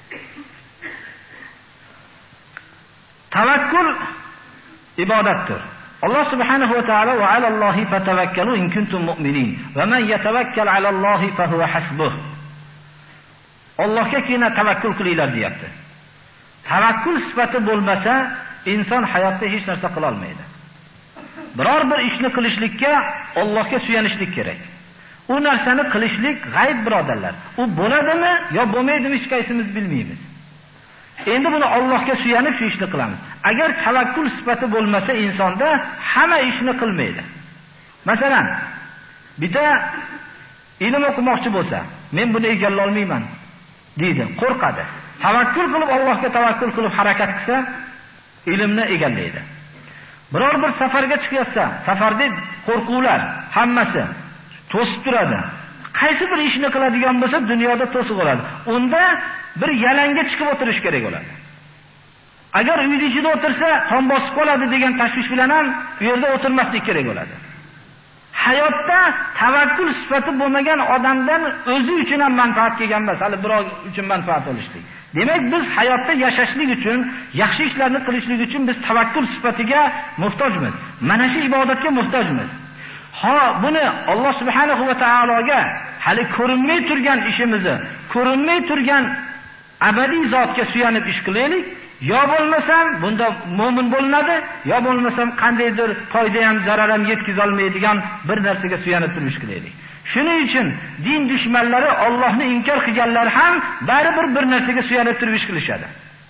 Tavakkul ibodatdir. Allah subhanahu wa ta'ala va alallohi fatavakkalu in kuntum mu'minin va man yatawakkal alallohi fa huwa hasbuh. Allohga kina tavakkul qilinglar deyapti. Tavakkul sifati bo'lmasa, inson hayotda hech narsa qila olmaydi. Biror bir ishni qilishlikka Allohga suyanishlik kerak. U narsani qilishlik g'ayb birodarlar. U bo'ladimi yo bo'lmaydimi hech qaysimiz bilmaymiz. Endi buni Allohga suyanib shu ishni qilamiz. Agar tavakkul sifati bo'lmasa insonda hamma ishni qilmaydi. Masalan, bitta ilm o'qimoqchi bo'lsa, men buni egallay olmayman deydi, qo'rqadi. Tavakkul qilib Allohga tavakkul qilib harakat qilsa, ilmni egallaydi. Biror bir safarga chiqyapsa, safarda qo'rquvlar hammasi to'sib turadi. Qaysi bir ishni qiladigan bo'lsa, dunyoda to'siq bo'ladi. Unda bir yalangga chiqib o'tirish kerak bo'ladi. Agar uyda ichida o'tirsa, tom bosib qoladi degan tashvish bilan ham u yerda o'tirmaslik kerak bo'ladi. Hayotda tavakkul sifati bo'lmagan odamdan o'zi uchun ham manfaat kelgan emas, hali birov uchun manfaat olishlik. Demak, biz hayotda yashashlik uchun, yaxshi ishlarni qilishlik uchun biz tavakkul sifatiga muhtojmiz. Mana shu ibodatga muhtojmiz. Ha, buni Alloh subhanahu va taologa hali ko'rinmay turgan ishimizni, ko'rinmay turgan abadiy zotga suyanib ish qilaylik. Yo bo'lmasam bunda mu'min bo'linadi, yo bo'lmasam qandaydir foyda ham zarar ham yetkiza olmaydigan bir narsaga suyanib turish qilaylik. Shuning uchun din dushmanlari, Allohni inkor qilganlar ham baribir bir narsaga suyanib turib ish qilishadi.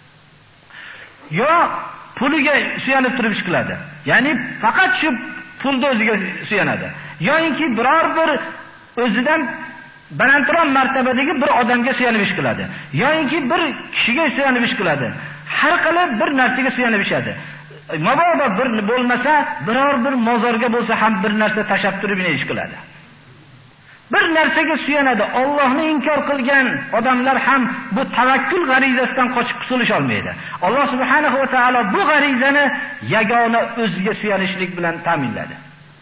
Yo puliga suyanib turib ish qiladi. Ya'ni faqat shu pulni o'ziga suyanadi. Yo'inki biror bir o'zidan balandroq martabadagi bir odamga suyanib ish qiladi. Yo'inki bir kishiga suyanib ish qiladi. Har qilib bir narsaga suyanib ishadi. Mabodo bir bo'lmasa, biror bir mozorga bo'lsa ham bir narsa tashab turib ish qiladi. Bir narsaga suyanadi. Allohni inkor qilgan odamlar ham bu tavakkul g'arizasidan qochib qutulish olmaydi. Alloh subhanahu va taolo bu g'arizani yagona o'ziga suyanishlik bilan ta'minladi.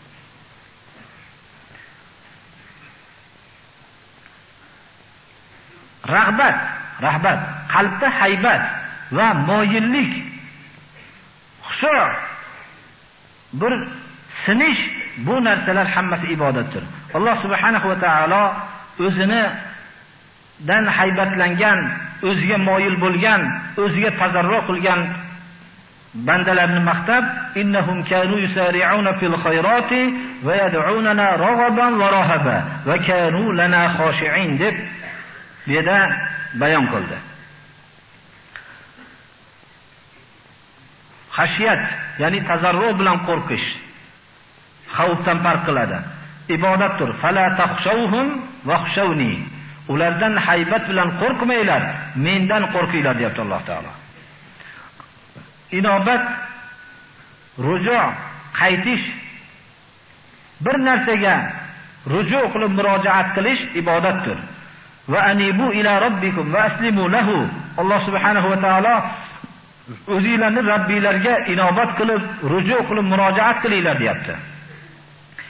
Rag'bat, rahbat, qalbda haybat va moyillik, xushu, bir sinish, bu narsalar hammasi ibodatdir. Alloh subhanahu va taolo o'zini dan haybatlangan, o'ziga moyil bo'lgan, o'ziga tazarru qilgan bandalarni maqtab, innahum kanu yusari'una fil khayrati va yad'unana raghaban va rahaba va kanu lana khoshi'in deb bu yerda bayon qildi. Xashiyat, ya'ni tazarru bilan qo'rqish xavfdan farq qiladi. Ibodatdir. Fala takhshawhum va khshawni. Ulardan haybat bilan qo'rqmanglar, mendan qo'rqinglar deyapti Alloh taolo. Inobat, ruju', qaytish, bir narsaga ruju' qilib murojaat qilish ibodatdir. Va anibu ila robbikum va aslimu lahu. Alloh subhanahu va taolo o'zingizlarni Robbinglarga inobat qilib, ruju' qilib murojaat qilinglar deyapti.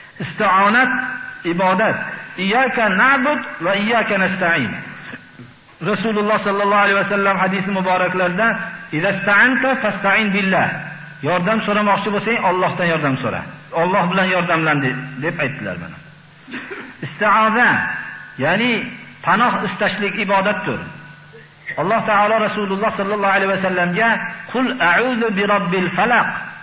Isti'onat ibodat. Iyyaka na'bud va iyyaka nasta'in. Rasululloh sallallohu alayhi vasallam hadisi muboraklarida "Idasta'anta fasta'in billah." Yordam so'ramoqchi bo'lsang, Allohdan yordam so'ra. Alloh bilan yordamlan deb aytdilar mana. Isti'aza, ya'ni panoh istashlik ibodatdir. Alloh taolo Rasululloh sallallohu alayhi vasallamga "Qul a'udhu bi robbil falaq."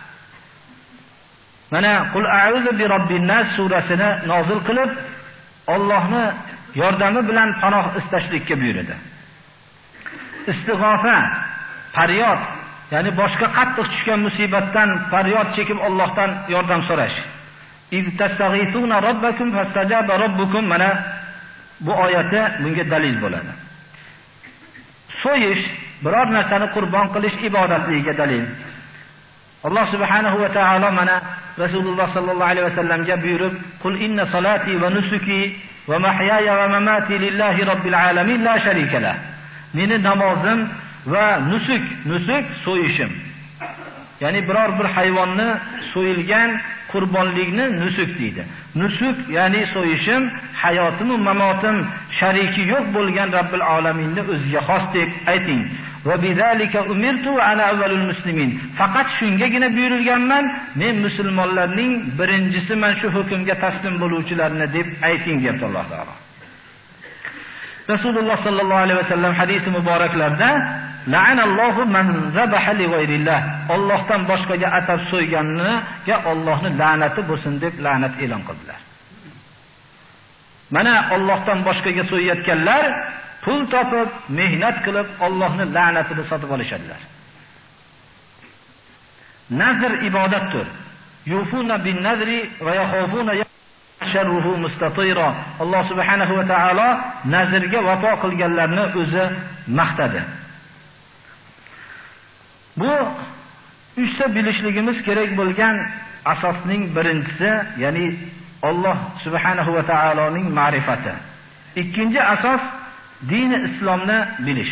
Mana "Qul a'udhu bi robbin nas" surasini nozil qilib, Allohni yordami bilan panoh istashlikka buyurdi. Istig'ofa, faryod, ya'ni boshqa qattiq tushgan musibatdan faryod chekib Allohdan yordam so'rash. "İz tastaghithuna robbakum fastajaba robbukum" mana bu oyati bunga dalil bo'ladi. So'yish, biror narsani qurbon qilish ibodatligiga dalil. Alloh subhanahu va taolo mana Rasululloh sallallohu alayhi vasallamga buyurib, "Qul inna solati va nusuki va mahyaya va mamati lillahi robbil alamin la sharika lah." Meni namozim va nusuk, nusuk so'yishim. Ya'ni biror bir hayvonni so'yilgan qurbonlikni nusuk deydi. Nusuk ya'ni so'yishim, hayotim va mamotim shariki yo'q bo'lgan Robbil alaminni o'ziga xos deb ayting. Va bizalika umirtu va ana avvalul muslimin. Faqat shungagina buyurilganman, men musulmonlarning birinchisiman, shu hukmga taslim bo'luvchilarni deb ayting deb Alloh taolo. Rasululloh sallallohu alayhi vasallam hadisi muboraklarda "La'anallohu man zabaha li g'ayrillah." Allohdan boshqaga atab so'yganiga Allohning la'nati bo'lsin deb la'nat e'lon qildilar. Mana Allohdan boshqaga so'yayotganlar pul topib, mehnat qilib Allohning la'natini sotib olishadilar. Nazr ibodatdir. Yufuna bin nazri va yakhafuna sharruhu mustatira. Alloh subhanahu va taolo nazrga vafo qilganlarni o'zi maqtadi. Bu uchta bilishligimiz kerak bo'lgan asosning birinchisi, ya'ni Alloh subhanahu va taoloning ma'rifati. Ikkinchi asos dini islomni bilish.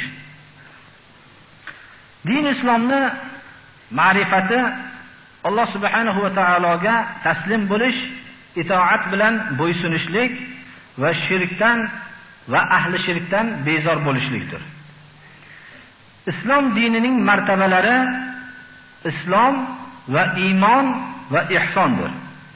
Din islomni ma'rifati Alloh subhanahu va taologa taslim bo'lish, itoat bilan bo'ysunishlik va shirkdan va ahli shirkdan bezor bo'lishlikdir. Islom dinining martabalari islom va iymon va ihsondir.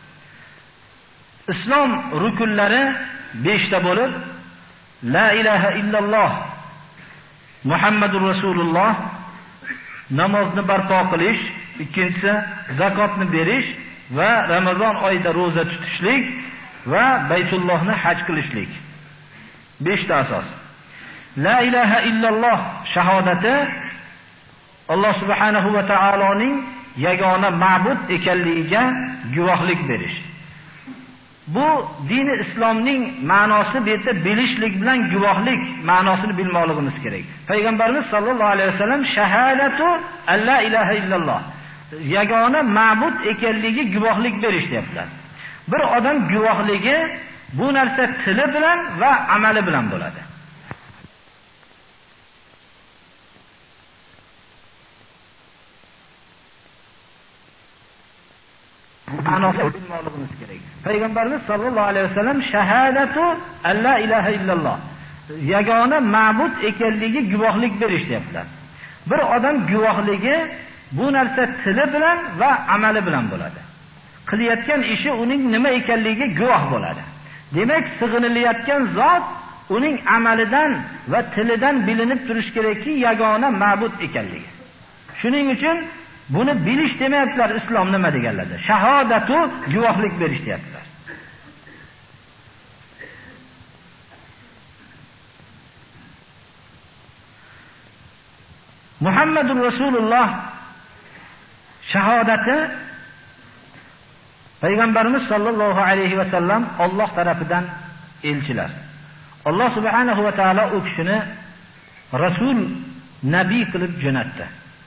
Islom rukunlari besh ta bo'lib, la ilaha illalloh Muhammadur Rasululloh, namozni barpo qilish, ikkinchisi zakotni berish va Ramazon oyida roza tutishlik va Baytullohni haj qilishlik. besh ta asos. La ilaha illalloh shahodati Alloh subhanahu va taoloning yagona ma'bud ekanligiga guvohlik berish. Bu dini islomning ma'nosi bu yerda bilishlik bilan guvohlik ma'nosini bilmoqligimiz kerak. Payg'ambarimiz sollallohu alayhi vasallam shahadatu alla ilaha illalloh, yagona ma'bud ekanligiga guvohlik berish deyaptilar. Bir odam guvohligi bu narsa tili bilan va amali bilan bo'ladi. Ma'nosini bilmoqligimiz kerak. Payg'ambarimiz sollallohu alayhi vasallam shahadatu alla ilaha illalloh, yagona ma'bud ekanligiga guvohlik berish deyaptilar. Bir odam guvohligi bu narsa tili bilan va amali bilan bo'ladi. Qilayotgan ishi uning nima ekanligiga guvoh bo'ladi. Demak, sig'inilayotgan zot uning amalidan va tilidan bilinib turish kerakki, yagona ma'bud ekanligi. Shuning uchun buni bilish demayaptilar. Islom nima deganlarda? Shahodatu guvohlik berish deyaptilar. Muhammadur Rasululloh shahodati Payg'ambarimiz sollallohu alayhi va sallam Alloh tarafidan elchilar. Alloh subhanahu va taolo u kishini rasul, nabiy qilib jo'natdi.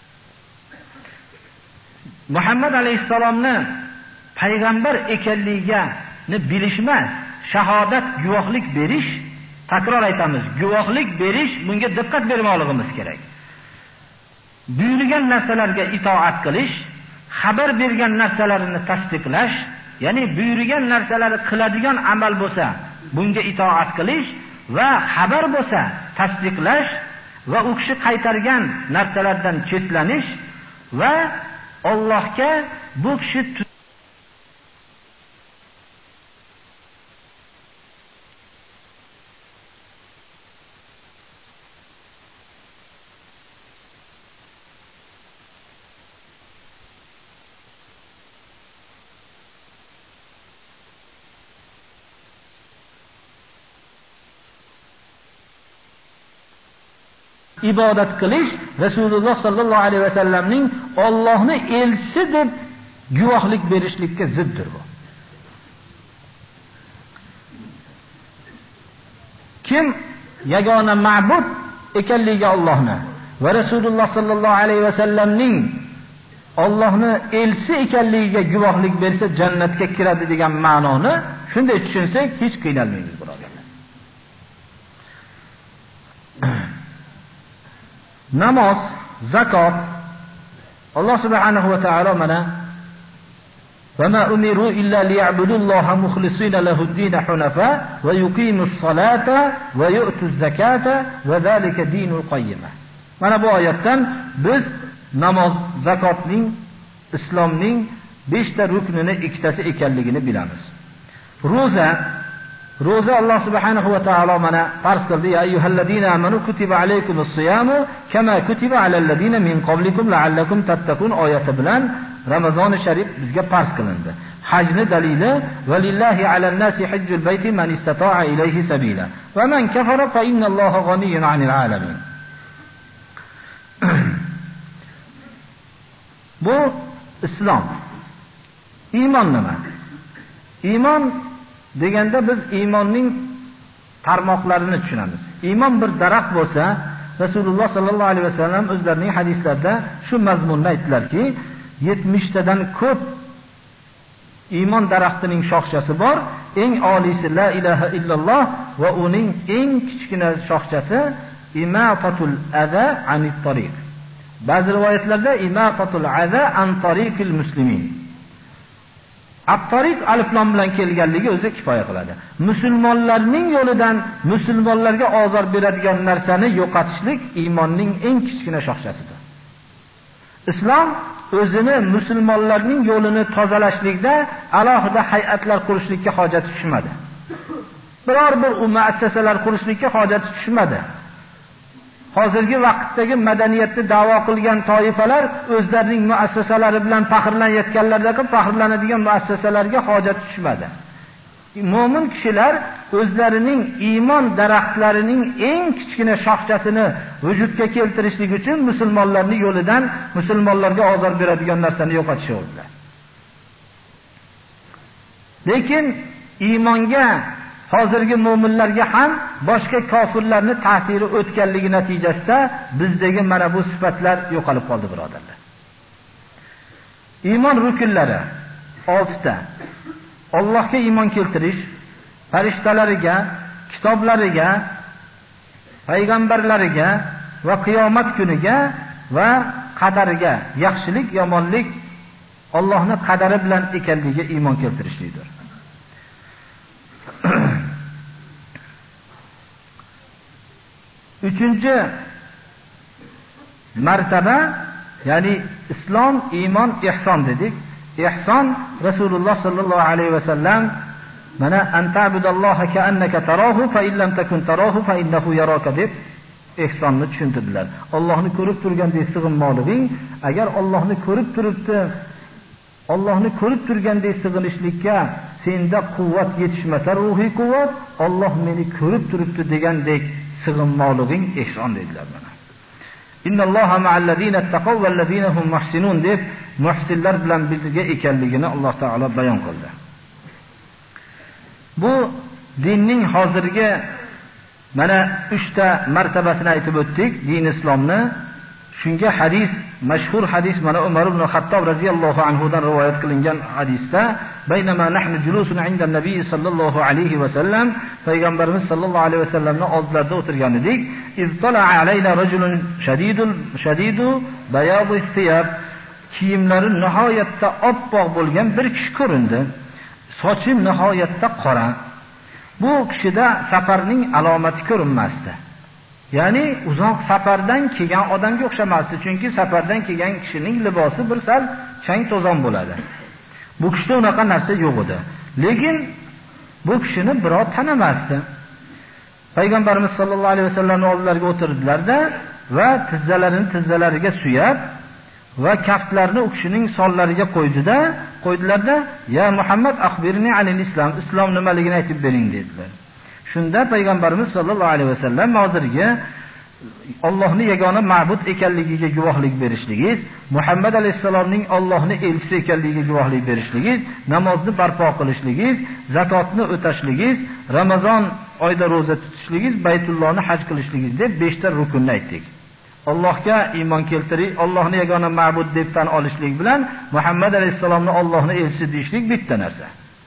Muhammad alayhisalomni payg'ambar ekanligiga bilish emas, shahodat guvohlik berish, takror aytamiz, guvohlik berish, bunga diqqat bermoqligimiz kerak. Buyurilgan narsalarga itoat qilish, xabar bergan narsalarini tasdiqlash, ya'ni buyurilgan narsalarni qiladigan amal bo'lsa, bunga itoat qilish va xabar bo'lsa, tasdiqlash va u kishi qaytargan narsalardan chetlanish va Allohga bu kishi ibodat qilish Rasululloh sallallohu alayhi vasallamning Allohni elchisi deb guvohlik berishlikka ziddir bu. Kim yagona ma'bud ekanligiga Allohni va Rasululloh sallallohu alayhi vasallamning Allohni elchisi ekanligiga guvohlik bersa jannatga kiradi degan ma'noni shunday tushunsak hech qiynalmaymiz birodarlar. Namoz, zakot. Alloh subhanahu va taolo mana va ma umiru illa liya'budulloha mukhlisina lahu-d-din hunafa va yuqimus-salata va yu'tuz-zakata va zalika dinul qayyima. Mana bu oyatdan biz namoz, zakotning, islomning beshta ruknini ikkitasi ekanligini bilamiz. Roza Roza Alloh subhanahu va taolo mana farz qildi. Ya ayyuhallazina amanu kutiba alaykumus-siyamu kama kutiba alal ladina min qablikum la'allakum tattaqun oyati bilan Ramazon sharif bizga farz qilindi. Hajni dalili valillahi alan nasi hajjul bayti man istata'a ilayhi sabila va man kafara fa innalloha g'aniyyun 'anil 'alamin. Bu islom. Iymon nima? Iymon deganda biz iymonning tarmoqlarini tushunamiz. Iymon bir daraxt bo'lsa, Rasululloh sallallohu alayhi vasallam o'zlarining hadislarida shu mazmunni aytdilarki, yetmish tadan ko'p iymon daraxtining shoxchasi bor. Eng oliysi la ilaha illalloh va uning eng kichkina shoxchasi imatatul adha anit tariq. Ba'zi rivoyatlarda imatatul adha an tariqil muslimin. At-tariq alif lam bilan kelganligi o'zi kifoya qiladi. Musulmonlarning yo'lidan musulmonlarga ozor beradigan narsani yo'qotishlik iymonning eng kichkina shoxchasidir. Islom o'zini musulmonlarning yo'lini tozalashlikda alohida hay'atlar qurishlikka hojat tushmadi. Biror bir muassasalar qurishlikka hojat tushmadi. Hozirgi vaqtdagi madaniyatni da'vo qilgan toifalar o'zlarining muassasalari bilan faxrlanayotganlarga faxrlanadigan muassasalarga hojat tushmadi. Mo'min kishilar o'zlarining iymon daraxtlarining eng kichkina shoxchasini vujudga keltirishlik uchun musulmonlarning yo'lidan musulmonlarga ozor beradigan narsani yo'qotishdilar. Lekin iymonga hozirgi mo'minlarga ham boshqa kofirlarning ta'siri o'tganligi natijasida bizdagi mana bu sifatlar yo'qolib qoldi birodarlar. Iymon rukunlari oltita. Allohga iymon keltirish, farishtalariga, kitoblariga, payg'ambarlariga va qiyomat kuniga va qadariga, yaxshilik, yomonlik Allohning qadari bilan ekanligiga iymon keltirishlikdir. Uchinchi martaba, ya'ni islom, iymon, ihson dedik. Ihson Rasululloh sallallohu alayhi vasallam mana anta'budalloha ka'annaka tarahu fa in lam takun tarahu fa innahu yaraka deb ihsonni tushuntirdilar. Allohni ko'rib turgandek sig'inmoqliging, agar Allohni ko'rib turibdi, Allohni ko'rib turgandek sig'inishlikka senda quvvat yetishmasa, ruhiy quvvat, Alloh meni ko'rib turibdi degandek sig'inmoqliging ihson dedilar mana. Innalloha ma'allazina taqaw vallazina hum muhsinun deb muhsinlar bilan birga ekanligini Alloh taolo bayon qildi. Bu dinning hozirgi mana uchta martabasini aytib o'tdik, din islomni. Shunga hadis, mashhur hadis mana Umar ibn Xattob radhiyallohu anhu dan rivoyat qilingan hadisda, "Baynama nahnu julusun 'inda an-nabiy sallallohu alayhi va sallam", payg'ambarimiz sallallohu alayhi va sallamning oldlarida o'tirgan edik. "Iztala'a alayna rajulun shadidul shadidu bayadu thiyab", kiyimlari nihoyatda oppoq bo'lgan bir kishi ko'rindi. Sochi nihoyatda qora. Bu kishida safarning alomati ko'rinmasdi. Ya'ni uzoq safardan kelgan odamga o'xshamasdi, chunki safardan kelgan kishining libosi bir sal chang to'zon bo'ladi. Bu kishida unaqa narsa yo'q edi. Lekin bu kishini birov tanimasdi. Payg'ambarimiz sollallohu alayhi vasallamning oldilariga o'tirdilar-da va tizzalarini tizzalariga suyab va kaftlarini u kishining sonlariga qo'ydi-da, qo'ydilar-da, "Ya Muhammad, akhbirni anil islom, islom nimaligini aytib bering" dedilar. Shunda payg'ambarimiz sollallohu alayhi vasallam hozirgi Allohning yagona ma'bud ekanligiga guvohlik berishligingiz, Muhammad alayhisalomning Allohning elchisi ekanligiga guvohlik berishligingiz, namozni barpo qilishligingiz, zakotni o'tashligingiz, Ramazon oyida roza tutishligingiz, Baytullohni haj qilishligingiz deb besh ta rukunni aytdik. Allohga iymon keltirib, Allohni yagona ma'bud deb tan olishlik bilan Muhammad alayhisalomni Allohning elchisi deyishlik bitta narsa.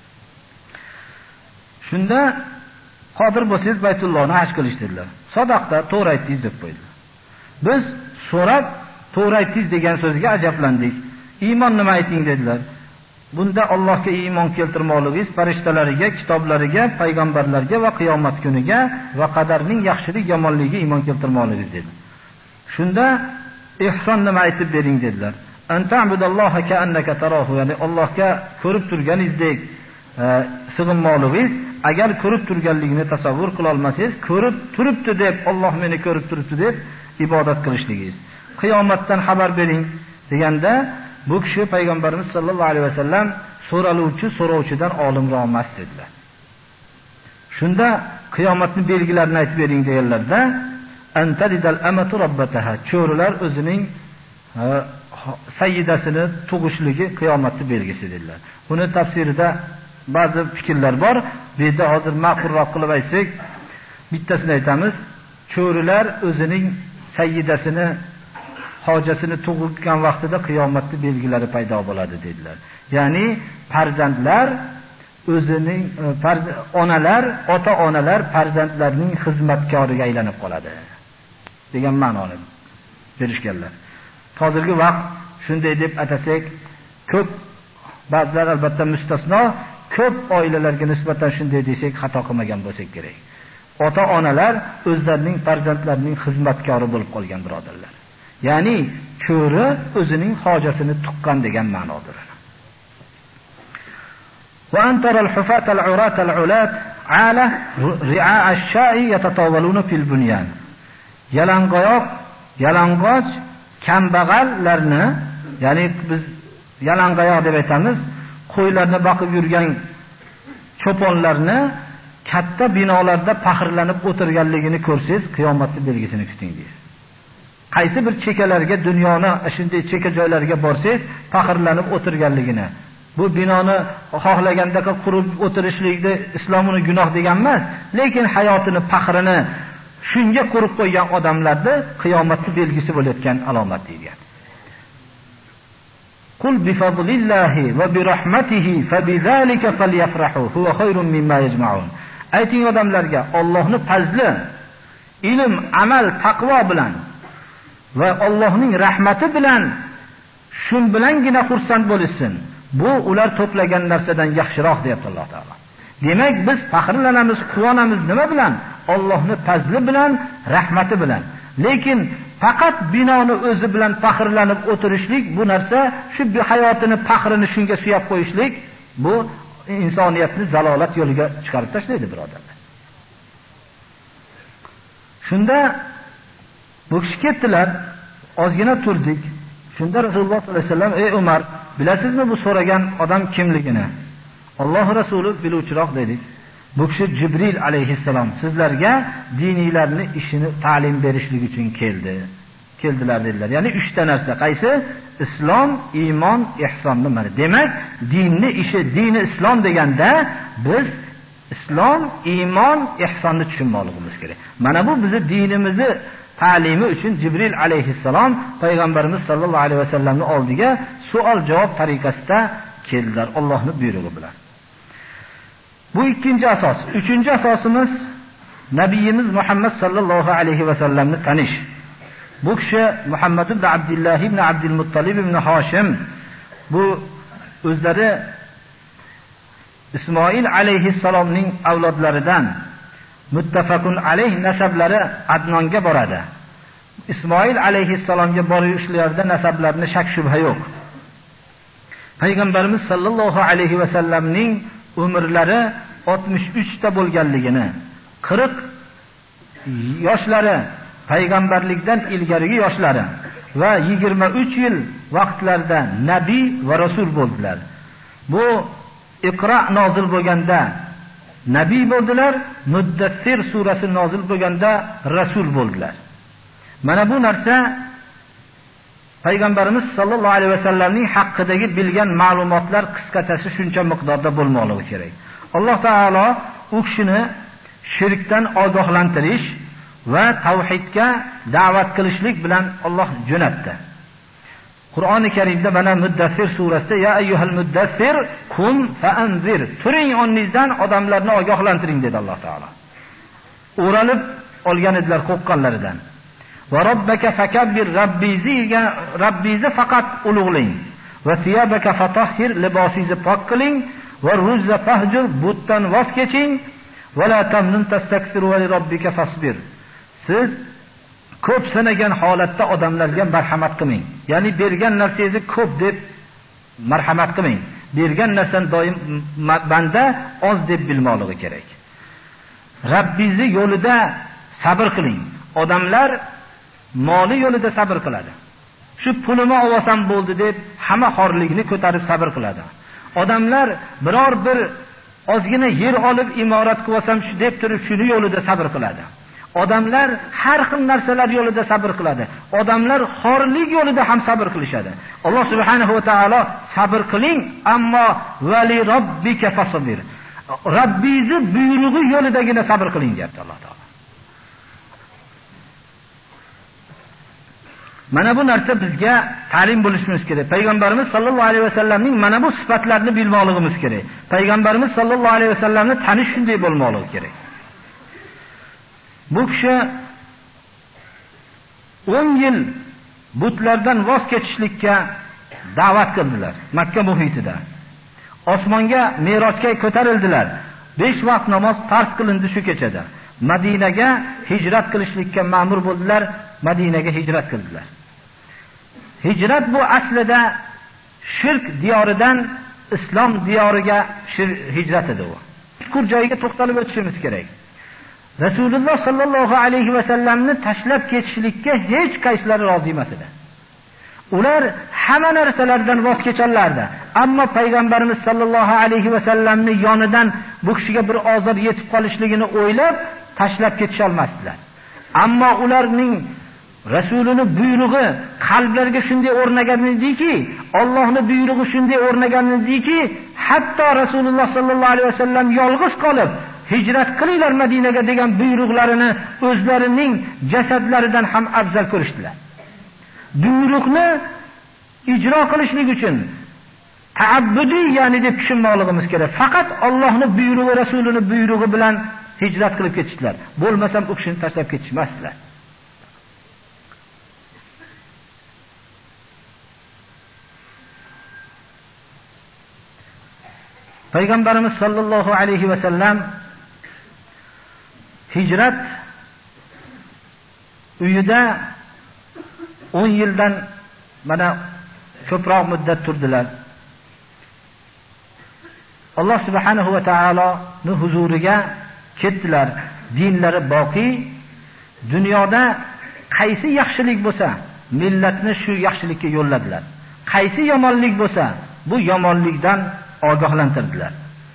Shunda qodir bo'lsangiz Baytullohni haj qilish dedilar. Sadaqta, to'g'ri aytdingiz deb qo'ydilar. Biz so'rab to'g'ri aytdingiz degan so'zga ajablandik. Iymon nima ayting dedilar. Bunda Allohga iymon keltirmoqligingiz, farishtalariga, kitoblariga, payg'ambarlarga va qiyomat kuniga va qadarning yaxshilik yomonligiga iymon keltirmoqligingiz dedi. Shunda ihson nima aytib bering dedilar. Anta'budalloha ka'annaka tarahu, ya'ni Allohga ko'rib turganingizdek sig'inmoqligingiz. Agar ko'rib turganligini tasavvur qila olmasangiz, ko'rib turibdi deb, Alloh meni ko'rib turibdi deb ibodat qilishligingiz. Qiyomatdan xabar bering deganda, bu kishi payg'ambarimiz sollallohu alayhi vasallam so'raluvchi so'rovchidan olimroq emas dedilar. Shunda qiyomatning belgilarini aytib bering deganlarda, antadidal amatu robbataha, cho'rilar o'zining sayyidasini tug'ishligi qiyomatning belgisi dedilar. Buni tafsirida ba'zi fikrlar bor. Bu yerda hozir ma'qulroq qilib aytsak, bittasini aytamiz. Cho'rilar o'zining sayyidasini, hojasini tug'ilgan vaqtida qiyomatning belgilari paydo bo'ladi dedilar. Ya'ni farzandlar o'zining farz onalar, ota-onalar farzandlarining xizmatkoriga aylanib qoladi degan ma'noni berishganlar. Hozirgi vaqt shunday deb atasak, ko'p ba'zilar albatta mustasno, ko'p oilalarga nisbatan shunday desak xato qilmagan bo'lsak kerak. Ota-onalar o'zlarining farzandlarining xizmatkori bo'lib qolgan birodarlar. Ya'ni cho'ri o'zining hojasini tuqqan degan ma'nodir. Va antaral hufatal uratal ulat ala ri'a ash-sha'i yatatawaluna fil bunyan. Yalangoyoq, yalang'och kambag'allarni, ya'ni biz yalangoyoq deb aytamiz, qo'ylarni boqib yurgan cho'ponlarni katta binolarda faxrlanib o'tirganligini ko'rsangiz, qiyomatning belgisini kuting deysiz. Qaysi bir chekalarga, dunyoni shunday cheka joylarga borsangiz, faxrlanib o'tirganligini, bu binoni xohlaganda qurib o'tirishlikni islomini gunoh degan emas, lekin hayotini, faxrini shunga qurib qo'ygan odamlarni qiyomatning belgisi bo'layotgan alomat deyilgan. Qul bi fadlillahi va bi rahmatihi fa bizalika falyafrahu huwa khayrun mimma yajma'un. Ayting odamlarga, Allohning fazli, ilm, amal, taqvo bilan va Allohning rahmati bilan shun bilangina xursand bo'lsin. Bu ular to'plagan narsadan yaxshiroq deyapti Alloh taolo. Demak, biz faxrlanamiz, quvonamiz nima bilan? Allohning fazli bilan, rahmati bilan. Lekin faqat binoni o'zi bilan faxrlanib o'tirishlik, bu narsa shu hayotini, faxrini shunga suyab qo'yishlik, bu insoniyatni zalolat yo'liga chiqarib tashlaydi birodarlar. Shunda bu kishi ketdilar, ozgina turdik. Shunda Rasululloh sollallohu alayhi vasallam: "Ey Umar, bilasizmi bu so'ragan odam kimligini?" Alloh rasuli biluvchiroq dedik. Bu kishi Jibril alayhissalom sizlarga diniylarni ishini ta'lim berishlik uchun keldi. Keldilar dedilar. Ya'ni uch ta narsa. Qaysi? Islom, iymon, ihsonni mana. Demak, dinni ishi, dini islom deganda biz islom, iymon, ihsonni tushunmoqligimiz kerak. Mana bu bizning dinimizni ta'limi uchun Jibril alayhissalom payg'ambarimiz sollallohu alayhi vasallamning oldiga savol-javob tariqasida keldilar Allohning buyrug'i bilan. Bu ikkinchi asos. Uchinchi asosimiz Nabiyimiz Muhammad sallallohu alayhi vasallamni tanish. Bu kishi Muhammad ibn Abdullah ibn Abdul Muttalib ibn Hashim, bu o'zlari Ismoil alayhissalomning avlodlaridan muttafaqun alayh nasablari Adnonga boradi. Ismoil alayhissalomga borishlarida nasablarni shak shubha yo'q. Payg'ambarimiz sallallohu alayhi va sallamning umrlari oltmish uch ta bo'lganligini, qirq yoshlari payg'ambarlikdan ilgarigi yoshlari va yigirma uch yil vaqtlarda nabiy va rasul bo'ldilar. Bu Iqro nozil bo'lganda nabiy bo'ldilar, Muddassir surasi nozil bo'lganda rasul bo'ldilar. Mana bu narsa payg'ambarimiz sallallohu alayhi vasallamning haqidagi bilgan ma'lumotlar qisqachasi shuncha miqdorda bo'lmoqligi kerak. Alloh taolo u kishini shirkdan ogohlantirish va tavhidga da'vat qilishlik bilan Alloh jo'natdi. Qur'oni Karimda mana Muddassir surasida ya ayyuhal muddassir qum fa'anzir, turing o'rningizdan odamlarni ogohlantiring dedi Alloh taolo. O'ralib olgan edilar qo'rqqanlaridan. Va robbaka fakabbir, Rabbiziga Rabbizni faqat ulug'lang. Va siyabaka fatahhir, libosingizni pok qiling. Va ruzza fahjur, butdan voz keching. Va la tamnun tastakfiru va li robbika fasbir. Siz ko'p sanagan holatda odamlarga marhamat qilmang. Ya'ni bergan narsangizni ko'p deb marhamat qilmang. Bergan narsani doim banda oz deb bilmoqligi kerak. Rabbingiz yo'lida sabr qiling. Odamlar moli yo'lida sabr qiladi. Shu pulimi olsam bo'ldi deb hamma xorlikni ko'tarib sabr qiladi. Odamlar biror bir ozgina yer olib imorat qilsam shu deb turib shuni yo'lida sabr qiladi. Odamlar har xil narsalar yo'lida sabr qiladi. Odamlar xorlik yo'lida ham sabr qilishadi. Alloh subhanahu va taolo sabr qiling, ammo vali robbika fasbir. Rabbingiz buyrug'i yo'lidagina sabr qiling deyapti Alloh taolo. Mana bu narsa bizga ta'lim bo'lishimiz kerak. Payg'ambarimiz sallallohu alayhi vasallamning mana bu sifatlarini bilmoqligimiz kerak. Payg'ambarimiz sallallohu alayhi vasallamni tanish shunday bo'lmoqligi kerak. Bu kishi o'n yil butlardan voz kechishlikka da'vat qildilar Makka muhitida. Osmonga Merojga ko'tarildilar. besh vaqt namoz farz qilindi shu kechada. Madinaga hijrat qilishlikka ma'mur bo'ldilar, Madinaga hijrat qildilar. Hijrat bu aslida shirk diyoridan islom diyoriga hijrat edi u. Shukur joyiga to'xtalib o'tishimiz kerak. Rasululloh sallallohu alayhi va sallamni tashlab ketishlikka hech qaysilari rozi emas edi. Ular hamma narsalardan voz kecharlardi. Ammo payg'ambarimiz sallallohu alayhi va sallamni yonidan bu kishiga bir ozor yetib qolishligini o'ylab tashlab ketisha olmasdilar. Ammo ularning Rasulini buyrug'i qalblarga shunday o'rnagan ediki, Allohning buyrug'i shunday o'rnagan ediki, hatto Rasululloh sallallohu alayhi vasallam yolg'iz qolib hijrat qilinglar Madinaga degan buyruqlarini o'zlarining jasadlaridan ham afzal ko'rishdilar. Buyruqni ijro qilishlik uchun ta'abbudiy, ya'ni deb tushunmoqligimiz kerak. Faqat Allohning buyrug'i, Rasulining buyrug'i bilan hijrat qilib ketishdilar. Bo'lmasam u kishini tashlab ketishmasdilar. Payg'ambarimiz sallallohu alayhi va sallam hijrat uyida o'n yildan mana ko'proq muddat turdilar. Alloh subhanahu va taoloning huzuriga ketdilar. Dinlari boqiy. Dunyoda qaysi yaxshilik bo'lsa, millatni shu yaxshilikka yo'lladilar. Qaysi yomonlik bo'lsa, bu yomonlikdan ogohlantirdilar.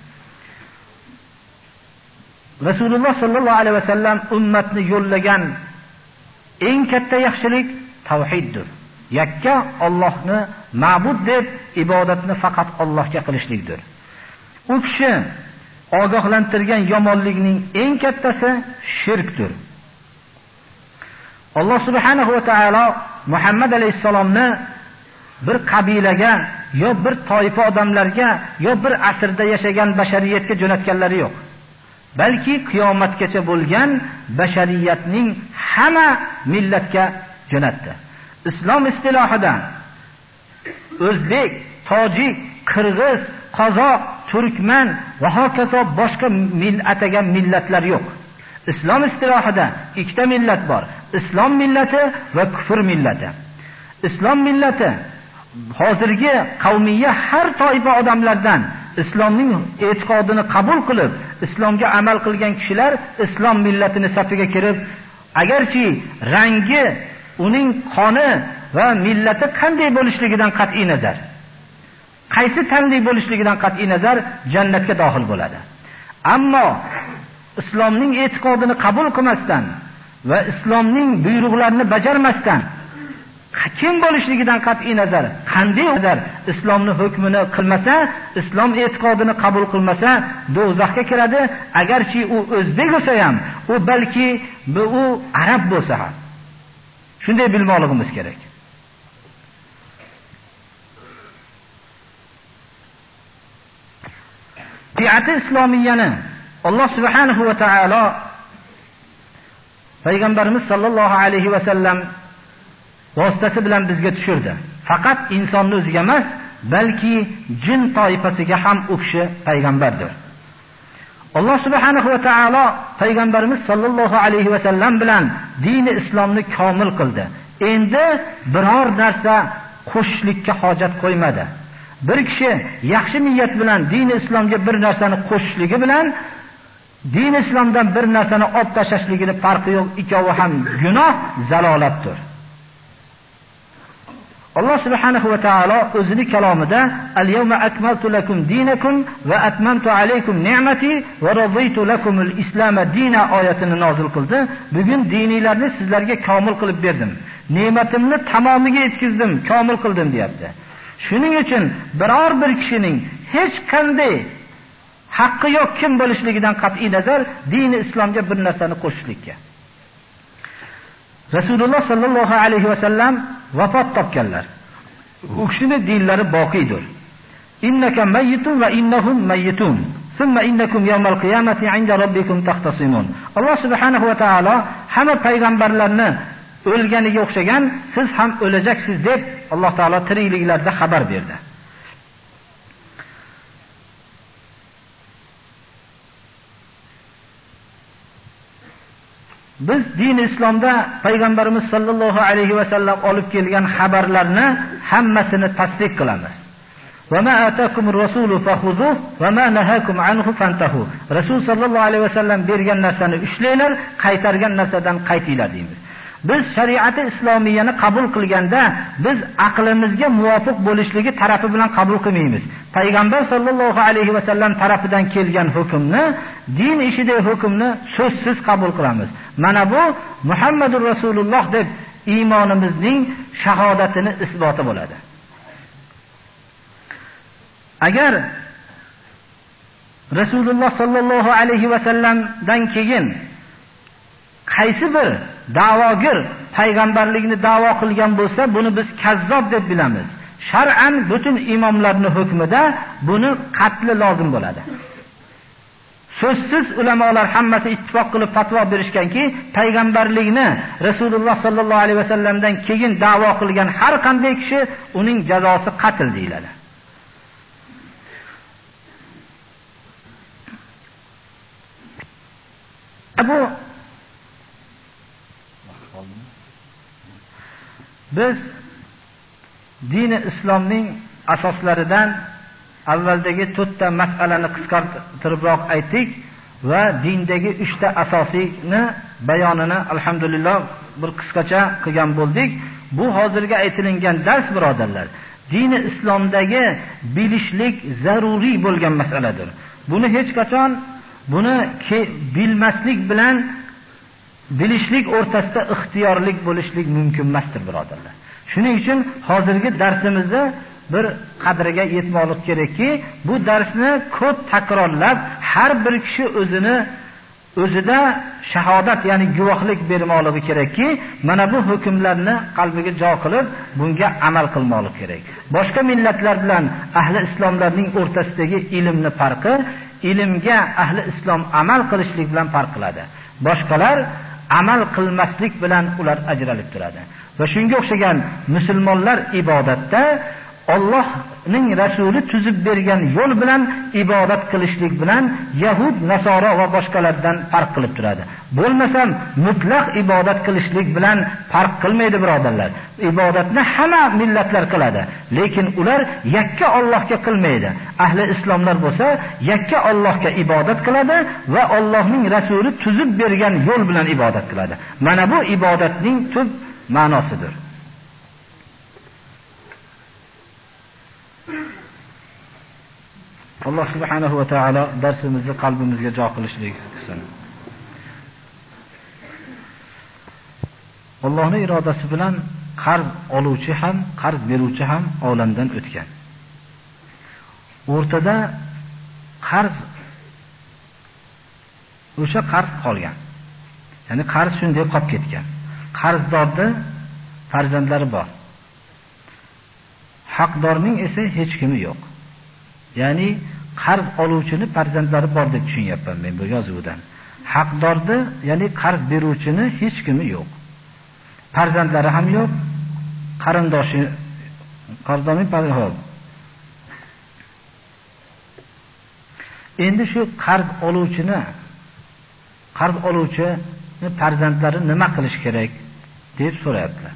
Rasululloh sallallohu alayhi vasallam ummatni yo'llagan eng katta yaxshilik tavhiddir. Yakka Allohni ma'bud deb ibodatni faqat Allohga qilishlikdir. U kishi ogohlantirgan yomonlikning eng kattasi shirkdir. Alloh subhanahu va taolo Muhammad alayhisalomni bir qabilaga yo bir toifa odamlarga yo bir asrda yashagan bashariyatga jo'natganlari yo'q. Balki qiyomatgacha bo'lgan bashariyatning hamma millatga jo'natdi. Islom istilohida o'zbek, tojik, qirg'iz, qozoq, turkman va hokazo boshqa mil atagan millatlar yo'q. Islom istilohida ikkita millat bor. Islom millati va kufr millati. Islom millati hozirgi qavmiyya har toifa odamlardan islomning e'tiqodini qabul qilib, islomga amal qilgan kishilar islom millatini safiga kirib, agarchi rangi, uning qoni va millati qanday bo'lishligidan qat'iy nazar, qaysi tanli bo'lishligidan qat'iy nazar jannatga daxil bo'ladi. Ammo islomning e'tiqodini qabul qilmasdan va islomning buyruqlarini bajarmasdan kim bo'lishligidan qat'iy nazar, qanday nazar islomning hukmini qilmasa, islom e'tiqodini qabul qilmasa, do'zaxga kiradi. Agarchi u o'zbek bo'lsa ham, u balki bu u arab bo'lsa ham. Shunday bilmoqligimiz kerak. Shariat islomiyani Alloh subhanahu va taolo payg'ambarimiz sollallohu alayhi va sallam vositasi bilan bizga tushirdi. Faqat insonni o'ziga emas, balki jin toifasiga ham u kishi payg'ambardir. Alloh subhanahu va taolo payg'ambarimiz sollallohu alayhi va sallam bilan dini islomni komil qildi. Endi biror narsa qo'shishlikka hojat qo'ymadi. Bir kishi yaxshi niyat bilan dini islomga bir narsani qo'shishligi bilan din islomdan bir narsani olib tashlashligini farqi yo'q. Ikkovi ham gunoh, zalolatdir. Alloh subhanahu va taolo o'zining kalomida "Al-yawma akmaltu lakum dinakum va atmamtu alaykum ni'mati va raditu lakum al-islam dina" oyatini nozil qildi. Bugun dininglarni sizlarga komil qilib berdim. Ne'matimni tamomiga yetkazdim, komil qildim deyapti. Shuning uchun biror bir kishining hech qanday haqqi yo'q kim bo'lishligidan qat'iy nazar dini islomga bir narsani qo'shishlikka. Rasululloh sallallohu alayhi va sallam vafot topganlar. U kishining dinlari boqiydir. Innaka mayyitun va innahum mayyitun. Summa innakum yawmal qiyamati 'inda robbikum tahtasimun. Alloh subhanahu va taolo hamma payg'ambarlarni o'lganiga o'xshagan siz ham o'lajaksiz deb Alloh taolo tirikliklarda xabar berdi. Biz din islomda payg'ambarimiz sollallohu alayhi va sallam olib kelgan xabarlarni hammasini tasdiq qilamiz. Va ma atakumur rasulu fakhuzuhu va ma nahakum anhu fantahu. Rasul sollallohu alayhi va sallam bergan narsani ushlanglar, qaytargan narsadan qaytinglar deymiz. Biz shariati islomiyani qabul qilganda biz aqlimizga muvofiq bo'lishligi tarafi bilan qabul qilmaymiz. Payg'ambar sollallohu alayhi va sallam tarafidan kelgan hukmni, din ishidagi hukmni so'zsiz qabul qilamiz. Mana bu Muhammadur Rasululloh deb iymonimizning shahodatini isboti bo'ladi. Agar Rasululloh sollallohu alayhi va sallamdan keyin qaysi bir da'vogir payg'ambarlikni da'vo qilgan bo'lsa, buni biz kazzob deb bilamiz. Shar'an butun imomlarning hukmida buni qatli lozim bo'ladi. So'zsiz ulamolar hammasi ittifoq qilib fatvo berishganki, payg'ambarlikni Rasululloh sollallohu alayhi va sallamdan keyin da'vo qilgan har qanday kishi uning jazosi qatl deyiladi. Bu biz dini islomning asoslaridan avvaldagi to'rtta masalani qisqartiribroq aytdik va dindagi uchta asosiyni bayonini alhamdulillah bir qisqacha qilgan bo'ldik. Bu hozirgi aytilingan dars, birodarlar, dini islomdagi bilishlik zaruriy bo'lgan masaladir. Buni hech qachon buni bilmaslik bilan bilishlik o'rtasida ixtiyorlik bo'lishlik mumkin emasdir, birodarlar. Shuning uchun hozirgi darsimizni bir qadriga yetmoqlik kerakki, bu darsni ko'p takrorlab, har bir kishi o'zini o'zida shahodat, ya'ni guvohlik bermoqligi kerakki, mana bu hukmlarni qalbiga jo qilib, bunga amal qilmoqlik kerak. Boshqa millatlar bilan ahli islomlarning o'rtasidagi ilmni farqi, ilmga ahli islom amal qilishlik bilan farq qiladi. Boshqalar amal qilmaslik bilan ular ajralib turadi. Va shunga o'xshagan musulmonlar ibodatda Allohning rasuli tuzib bergan yo'l bilan ibodat qilishlik bilan Yahud, Nasoro va boshqalardan farq qilib turadi. Bo'lmasam mutlaq ibodat qilishlik bilan farq qilmaydi, birodarlar. Ibodatni hamma millatlar qiladi, lekin ular yakka Allohga qilmaydi. Ahli islomlar bo'lsa, yakka Allohga ibodat qiladi va Allohning rasuli tuzib bergan yo'l bilan ibodat qiladi. Mana bu ibodatning tub ma'nosidir. Alloh subhanahu va taolo darsimizni qalbimizga jo qilishlik qilsin. Allohning irodasi bilan qarz oluvchi ham, qarz beruvchi ham olamdan o'tgan. O'rtada qarz o'sha qarz qolgan. Ya'ni qarz shunday qolib ketgan. Qarzdorda farzandlari bor. Haqdorning esa hech kimi yo'q. Ya'ni qarz oluvchini farzandlari bor deb tushunyapman men bu yozuvdan. Haqdorda, ya'ni qarz beruvchini hech kimi yo'q. Farzandlari ham yo'q, qarindoshi, qarzdorning farzandi. Endi shu qarz oluvchini, qarz oluvchini farzandlari nima qilish kerak deb so'rayaptilar.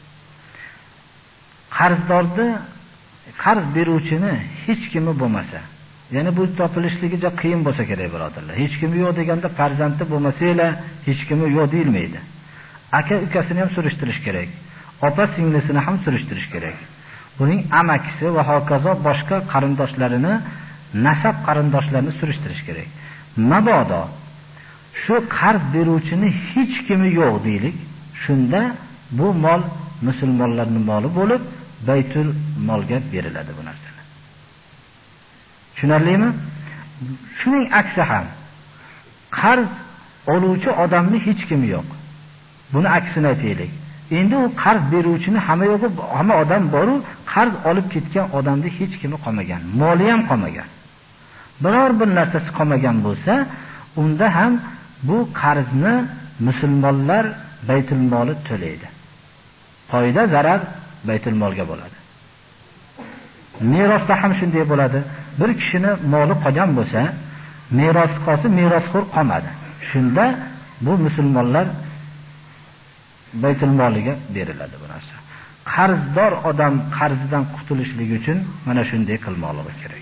Qarzdorda qarz beruvchini hech kimi bo'lmasa, ya'ni bu topilishligi juda qiyin bo'lsa kerak, birodarlar. Hech kimi yo'q deganda farzandi bo'lmasa-la, hech kimi yo'q deyilmaydi. Aka ukasini ham surishtirish kerak. Opa singlisini ham surishtirish kerak. Uning amakisi va hokazo boshqa qarindoshlarini, nasab qarindoshlarini surishtirish kerak. Mabodo shu qarz beruvchini hech kimi yo'q deylik, shunda bu mol musulmonlarning moli bo'lib, baytul molga beriladi bu narsani. Tushunarlimi? Shuning aksi ham qarz oluvchi odamning hech kimi yo'q. Buni aksini aytaylik. Endi u qarz beruvchini hamma yo'g'i, hamma odam bor-u, qarz olib ketgan odamning hech kimi qolmagan, moli ham qolmagan. Biror bir narsasi qolmagan bo'lsa, unda ham bu qarzni musulmonlar baytul moli to'laydi. Foyda, zarar baytul molga bo'ladi. Merosda ham shunday bo'ladi. Bir kishini moli qolgan bo'lsa, meros qolsa, merosxo'r qolmadi. Shunda bu musulmonlar baytul moliga beriladi bu narsa. Qarzdor odam qarzidan qutulishligi uchun mana shunday qilmoqligi kerak.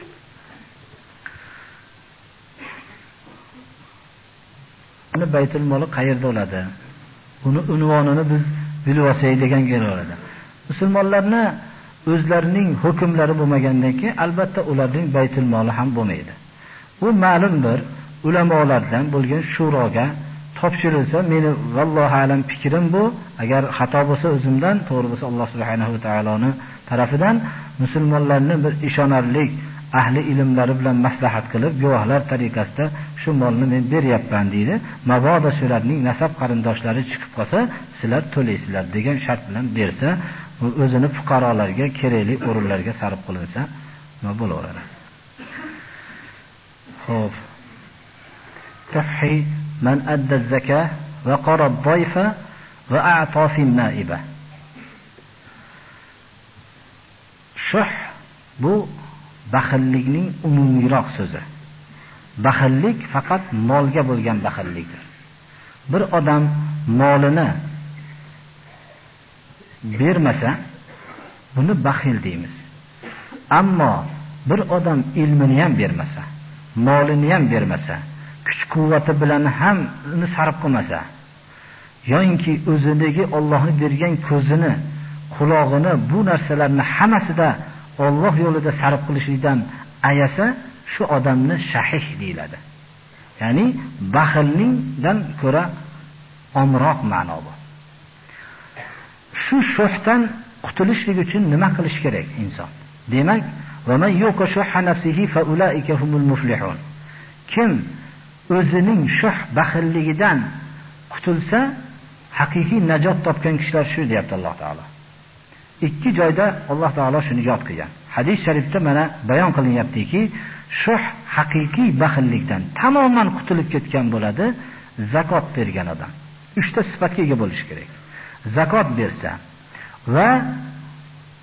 Buni baytul moli qayerda bo'ladi? Uni unvonini biz bilib olsak degan keladi. Musulmonlarning o'zlarining hukmlari bo'lmagandan keyin albatta ularning baytul moli ham bo'lmaydi. Bu ma'lum bir ulamolardan bo'lgan shuroga topshirilsa, meni vallohu alam fikrim bu, agar xato bo'lsa o'zimdan, to'g'ri bo'lsa Alloh subhanahu va taoloning tarafidan musulmonlarning bir ishonarli ahli ilmlari bilan maslahat qilib, guvohlar tariqasida shu molni men beryapman deydi. Mabodo shularning nasab qarindoshlari chiqib qolsa, sizlar to'laysizlar degan shart bilan bersa, o'zini fuqarolarga kerakli o'rinlarga sarf qilinsa, nima bo'laveradi? Xo'p. Tahhi man adda az-zakah va qara ad-dayfa va a'ta fi an-na'iba. Shuh bu baxillikning umumiyroq so'zi. Baxillik faqat molga bo'lgan baxillikdir. Bir odam molini bermasa, buni baxil deymiz. Ammo bir odam ilmini ham bermasa, molini ham bermasa, kuch-quvvati bilan ham uni sarf qilmasa, yoki o'zidagi Allohning bergan ko'zini, quloqini, bu narsalarni hammasida Alloh yo'lida sarf qilishdan ayasa, shu odamni shahih deyiladi. Ya'ni baxillikdan ko'ra omroq ma'no bu. Shu shuhdan qutulishlik uchun nima qilish kerak inson? Demak, va man yuqa shuhha nafsihi fa ulaika humul muflihun. Kim o'zining shuh baxilligidan qutulsa, haqiqiy najot topgan kishilar shu deyapti Alloh taolo. Ikki joyda Alloh taolo shuni yod qilgan. Hadis sharifda mana bayon qilinyaptiki, shuh haqiqiy baxillikdan tamoman qutulib ketgan bo'ladi zakot bergan odam. Uchta sifatga ega bo'lish kerak. Zakot bersa va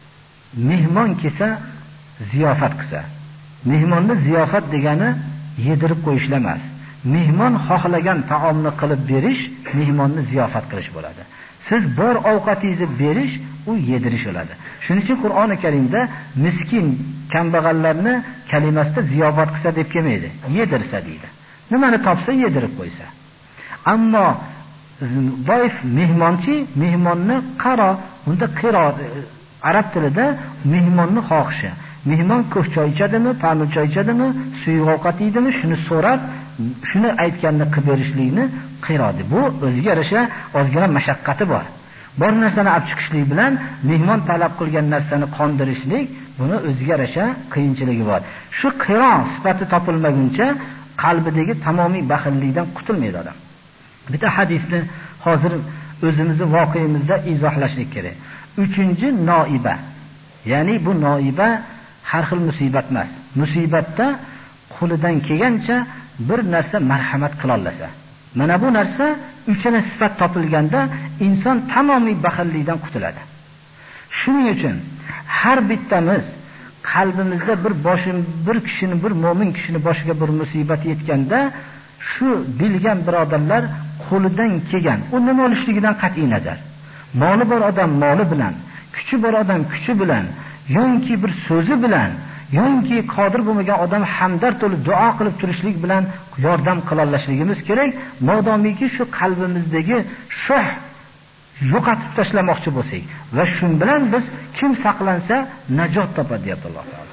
mehmon kelsa ziyofat qilsa, mehmonni ziyofat degani yedirib qo'yish emas. Mehmon xohlagan taomni qilib berish mehmonni ziyofat qilish bo'ladi. Siz bor ovqatingizni berish u yedirish bo'ladi. Shuning uchun Qur'oni Karimda miskin, kambag'allarni kalimasida ziyofat qilsa deb kelmaydi, yedirsa deydi. Nimani topsa yedirib qo'ysa. Ammo doif mehmonchi, mehmonni qaro, unda qiro arab tilida mehmonni xohishi. Mehmon ko'k choy ichadimi, pamir choy ichadimi, suyuq ovqat yeydimi, shuni so'rab, shuni aytganini qilib berishlikni qirodi. Bu o'ziga yarasha ozgina mashaqqati bor. Bor narsani olib chiqishlik bilan mehmon talab qilgan narsani qondirishlik, buni o'ziga yarasha qiyinchiligi bor. Shu qiro sifati topilmaguncha qalbidagi tamomiy baxillikdan qutulmaydi odam. Bitta hadisni hozir o'zimizning voqeimizda izohlashlik kerak. Uchinchi noiba. Ya'ni bu noiba har xil musibat emas. Musibatda qo'lidan kelgancha bir narsa marhamat qila olsa. Mana bu narsa uchala sifat topilganda inson tamomiy baxillikdan qutuladi. Shuning uchun har bittamiz qalbimizda bir boshim bir kishini, bir mo'min kishini boshiga bir musibat yetganda, shu bilgan birodarlar qo'lidan kelgan, u nima bo'lishligidan qat'iy nazar, moli bor odam moli bilan, kuchi bor odam kuchi bilan, yoki bir so'zi bilan, yoki qodir bo'lmagan odam hamdard bo'lib duo qilib turishlik bilan yordam qila olishligimiz kerak. Modomiki shu qalbimizdagi shuh yo'qotib tashlamoqchi bo'lsak va shu bilan biz kim saqlansa najot topadi deyapti Alloh taolo.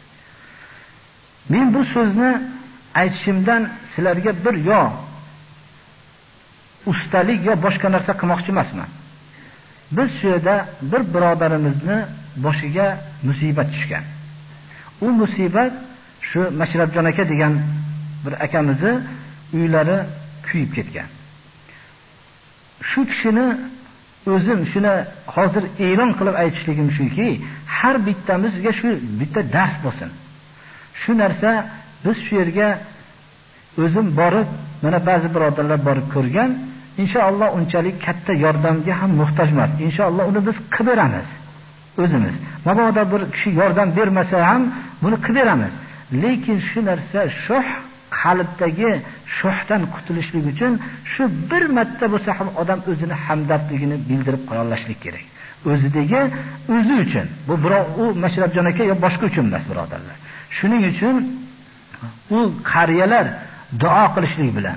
Men bu so'zni aytishimdan sizlarga bir yo ustalik yo boshqa narsa qilmoqchi emasman. Biz shu yerda bir birodarimizni boshiga musibat tushgan. U musibat shu Mashrabjon aka degan bir akamizni uylari kuyib ketgan. Shu kishini o'zim shuni hozir e'lon qilib aytishligim shuki, har bittamizga shu bitta dars bo'lsin. Shu narsa biz shu yerga o'zim borib, mana ba'zi birodarlar borib ko'rgan, inshaalloh unchalik katta yordamga ham muhtoj emas. Inshaalloh uni biz qilib beramiz o'zimiz. Mabodo bir kishi yordam bermasa ham buni qilib beramiz. Lekin shu narsa shuh qalbdagi shuhdan qutulishlik uchun shu bir marta bo'lsa ham odam o'zini hamdardligini bildirib qo'ya olishlik kerak. O'zidagi o'zi uchun. Bu birov u Mashrabjon aka yo boshqa uchun emas, birodarlar. Shuning uchun u qariyalar duo qilishlik bilan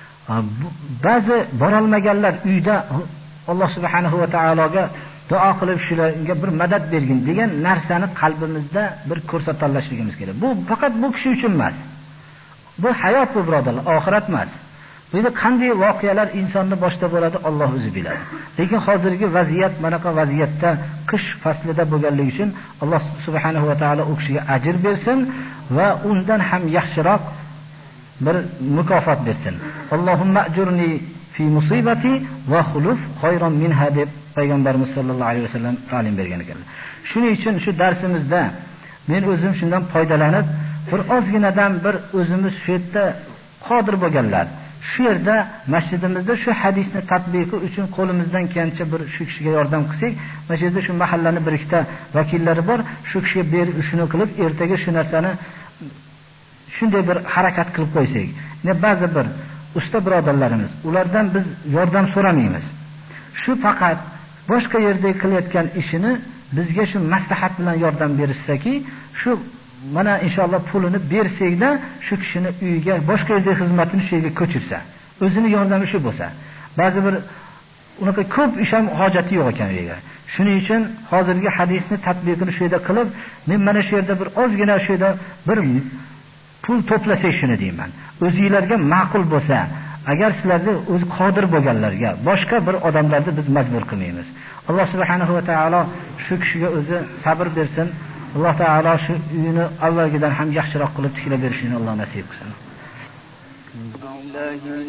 ba'zi borolmaganlar uyda Alloh subhanahu va taologa duo qilib shularga bir madad bergin degan narsani qalbimizda bir ko'rsata olishligimiz kerak. Bu faqat bu kishi uchun emas. Bu hayot bu birodarlar, oxirat emas. Bu yerda qanday voqealar insonni boshida bo'ladi, Alloh o'zi biladi. Lekin hozirgi vaziyat manaqa vaziyatda qish faslida bo'lganligi uchun Alloh subhanahu va taolo u kishiga ajr bersin va undan ham yaxshiroq bir mukofot bersin. Allohumma ajurni fi musibati va khuluf khayran minha deb payg'ambarimiz sollallohu alayhi vasallam ta'lim bergan ekanlar. Shuning uchun shu darsimizda men o'zim shundan foydalanib, bir ozginadan bir o'zimiz shu yerda qodir bo'lganlar, shu yerda masjidimizda shu hadisni tatbiqi uchun qo'limizdan kelgancha bir shu kishiga yordam qilsak, masjidda shu mahallani bir ikkita vakillari bor, shu kishiga ber shuni qilib, ertaga shu narsani shunday bir harakat qilib qo'ysak. Ne ba'zi bir usta birodarlarimiz, ulardan biz yordam so'ramaymiz. Shu faqat boshqa yerda qilayotgan ishini bizga shu maslahat bilan yordam berishsaki, shu mana inshaalloh pulini bersakda shu kishini uyiga boshqa yerda xizmatini shu yerga ko'chirsa, o'zini yordami shu bo'lsa. Ba'zi bir unaqa ko'p ish ham hojati yo'q ekan uyga. Shuning uchun hozirgi hadisni tatbiqini shu yerda qilib, men mana shu yerda bir ozgina shu yerda bir pul to'plasak shuni deyman. O'zingizlarga ma'qul bo'lsa, agar sizlarga o'zi qodir bo'lganlarga, boshqa bir odamlarni biz majbur qilmaymiz. Alloh subhanahu va taolo shu kishiga o'zi sabr bersin. Alloh taolo shu uyini avvalgidan ham yaxshiroq qilib tiklab berishini Alloh nasib qilsin.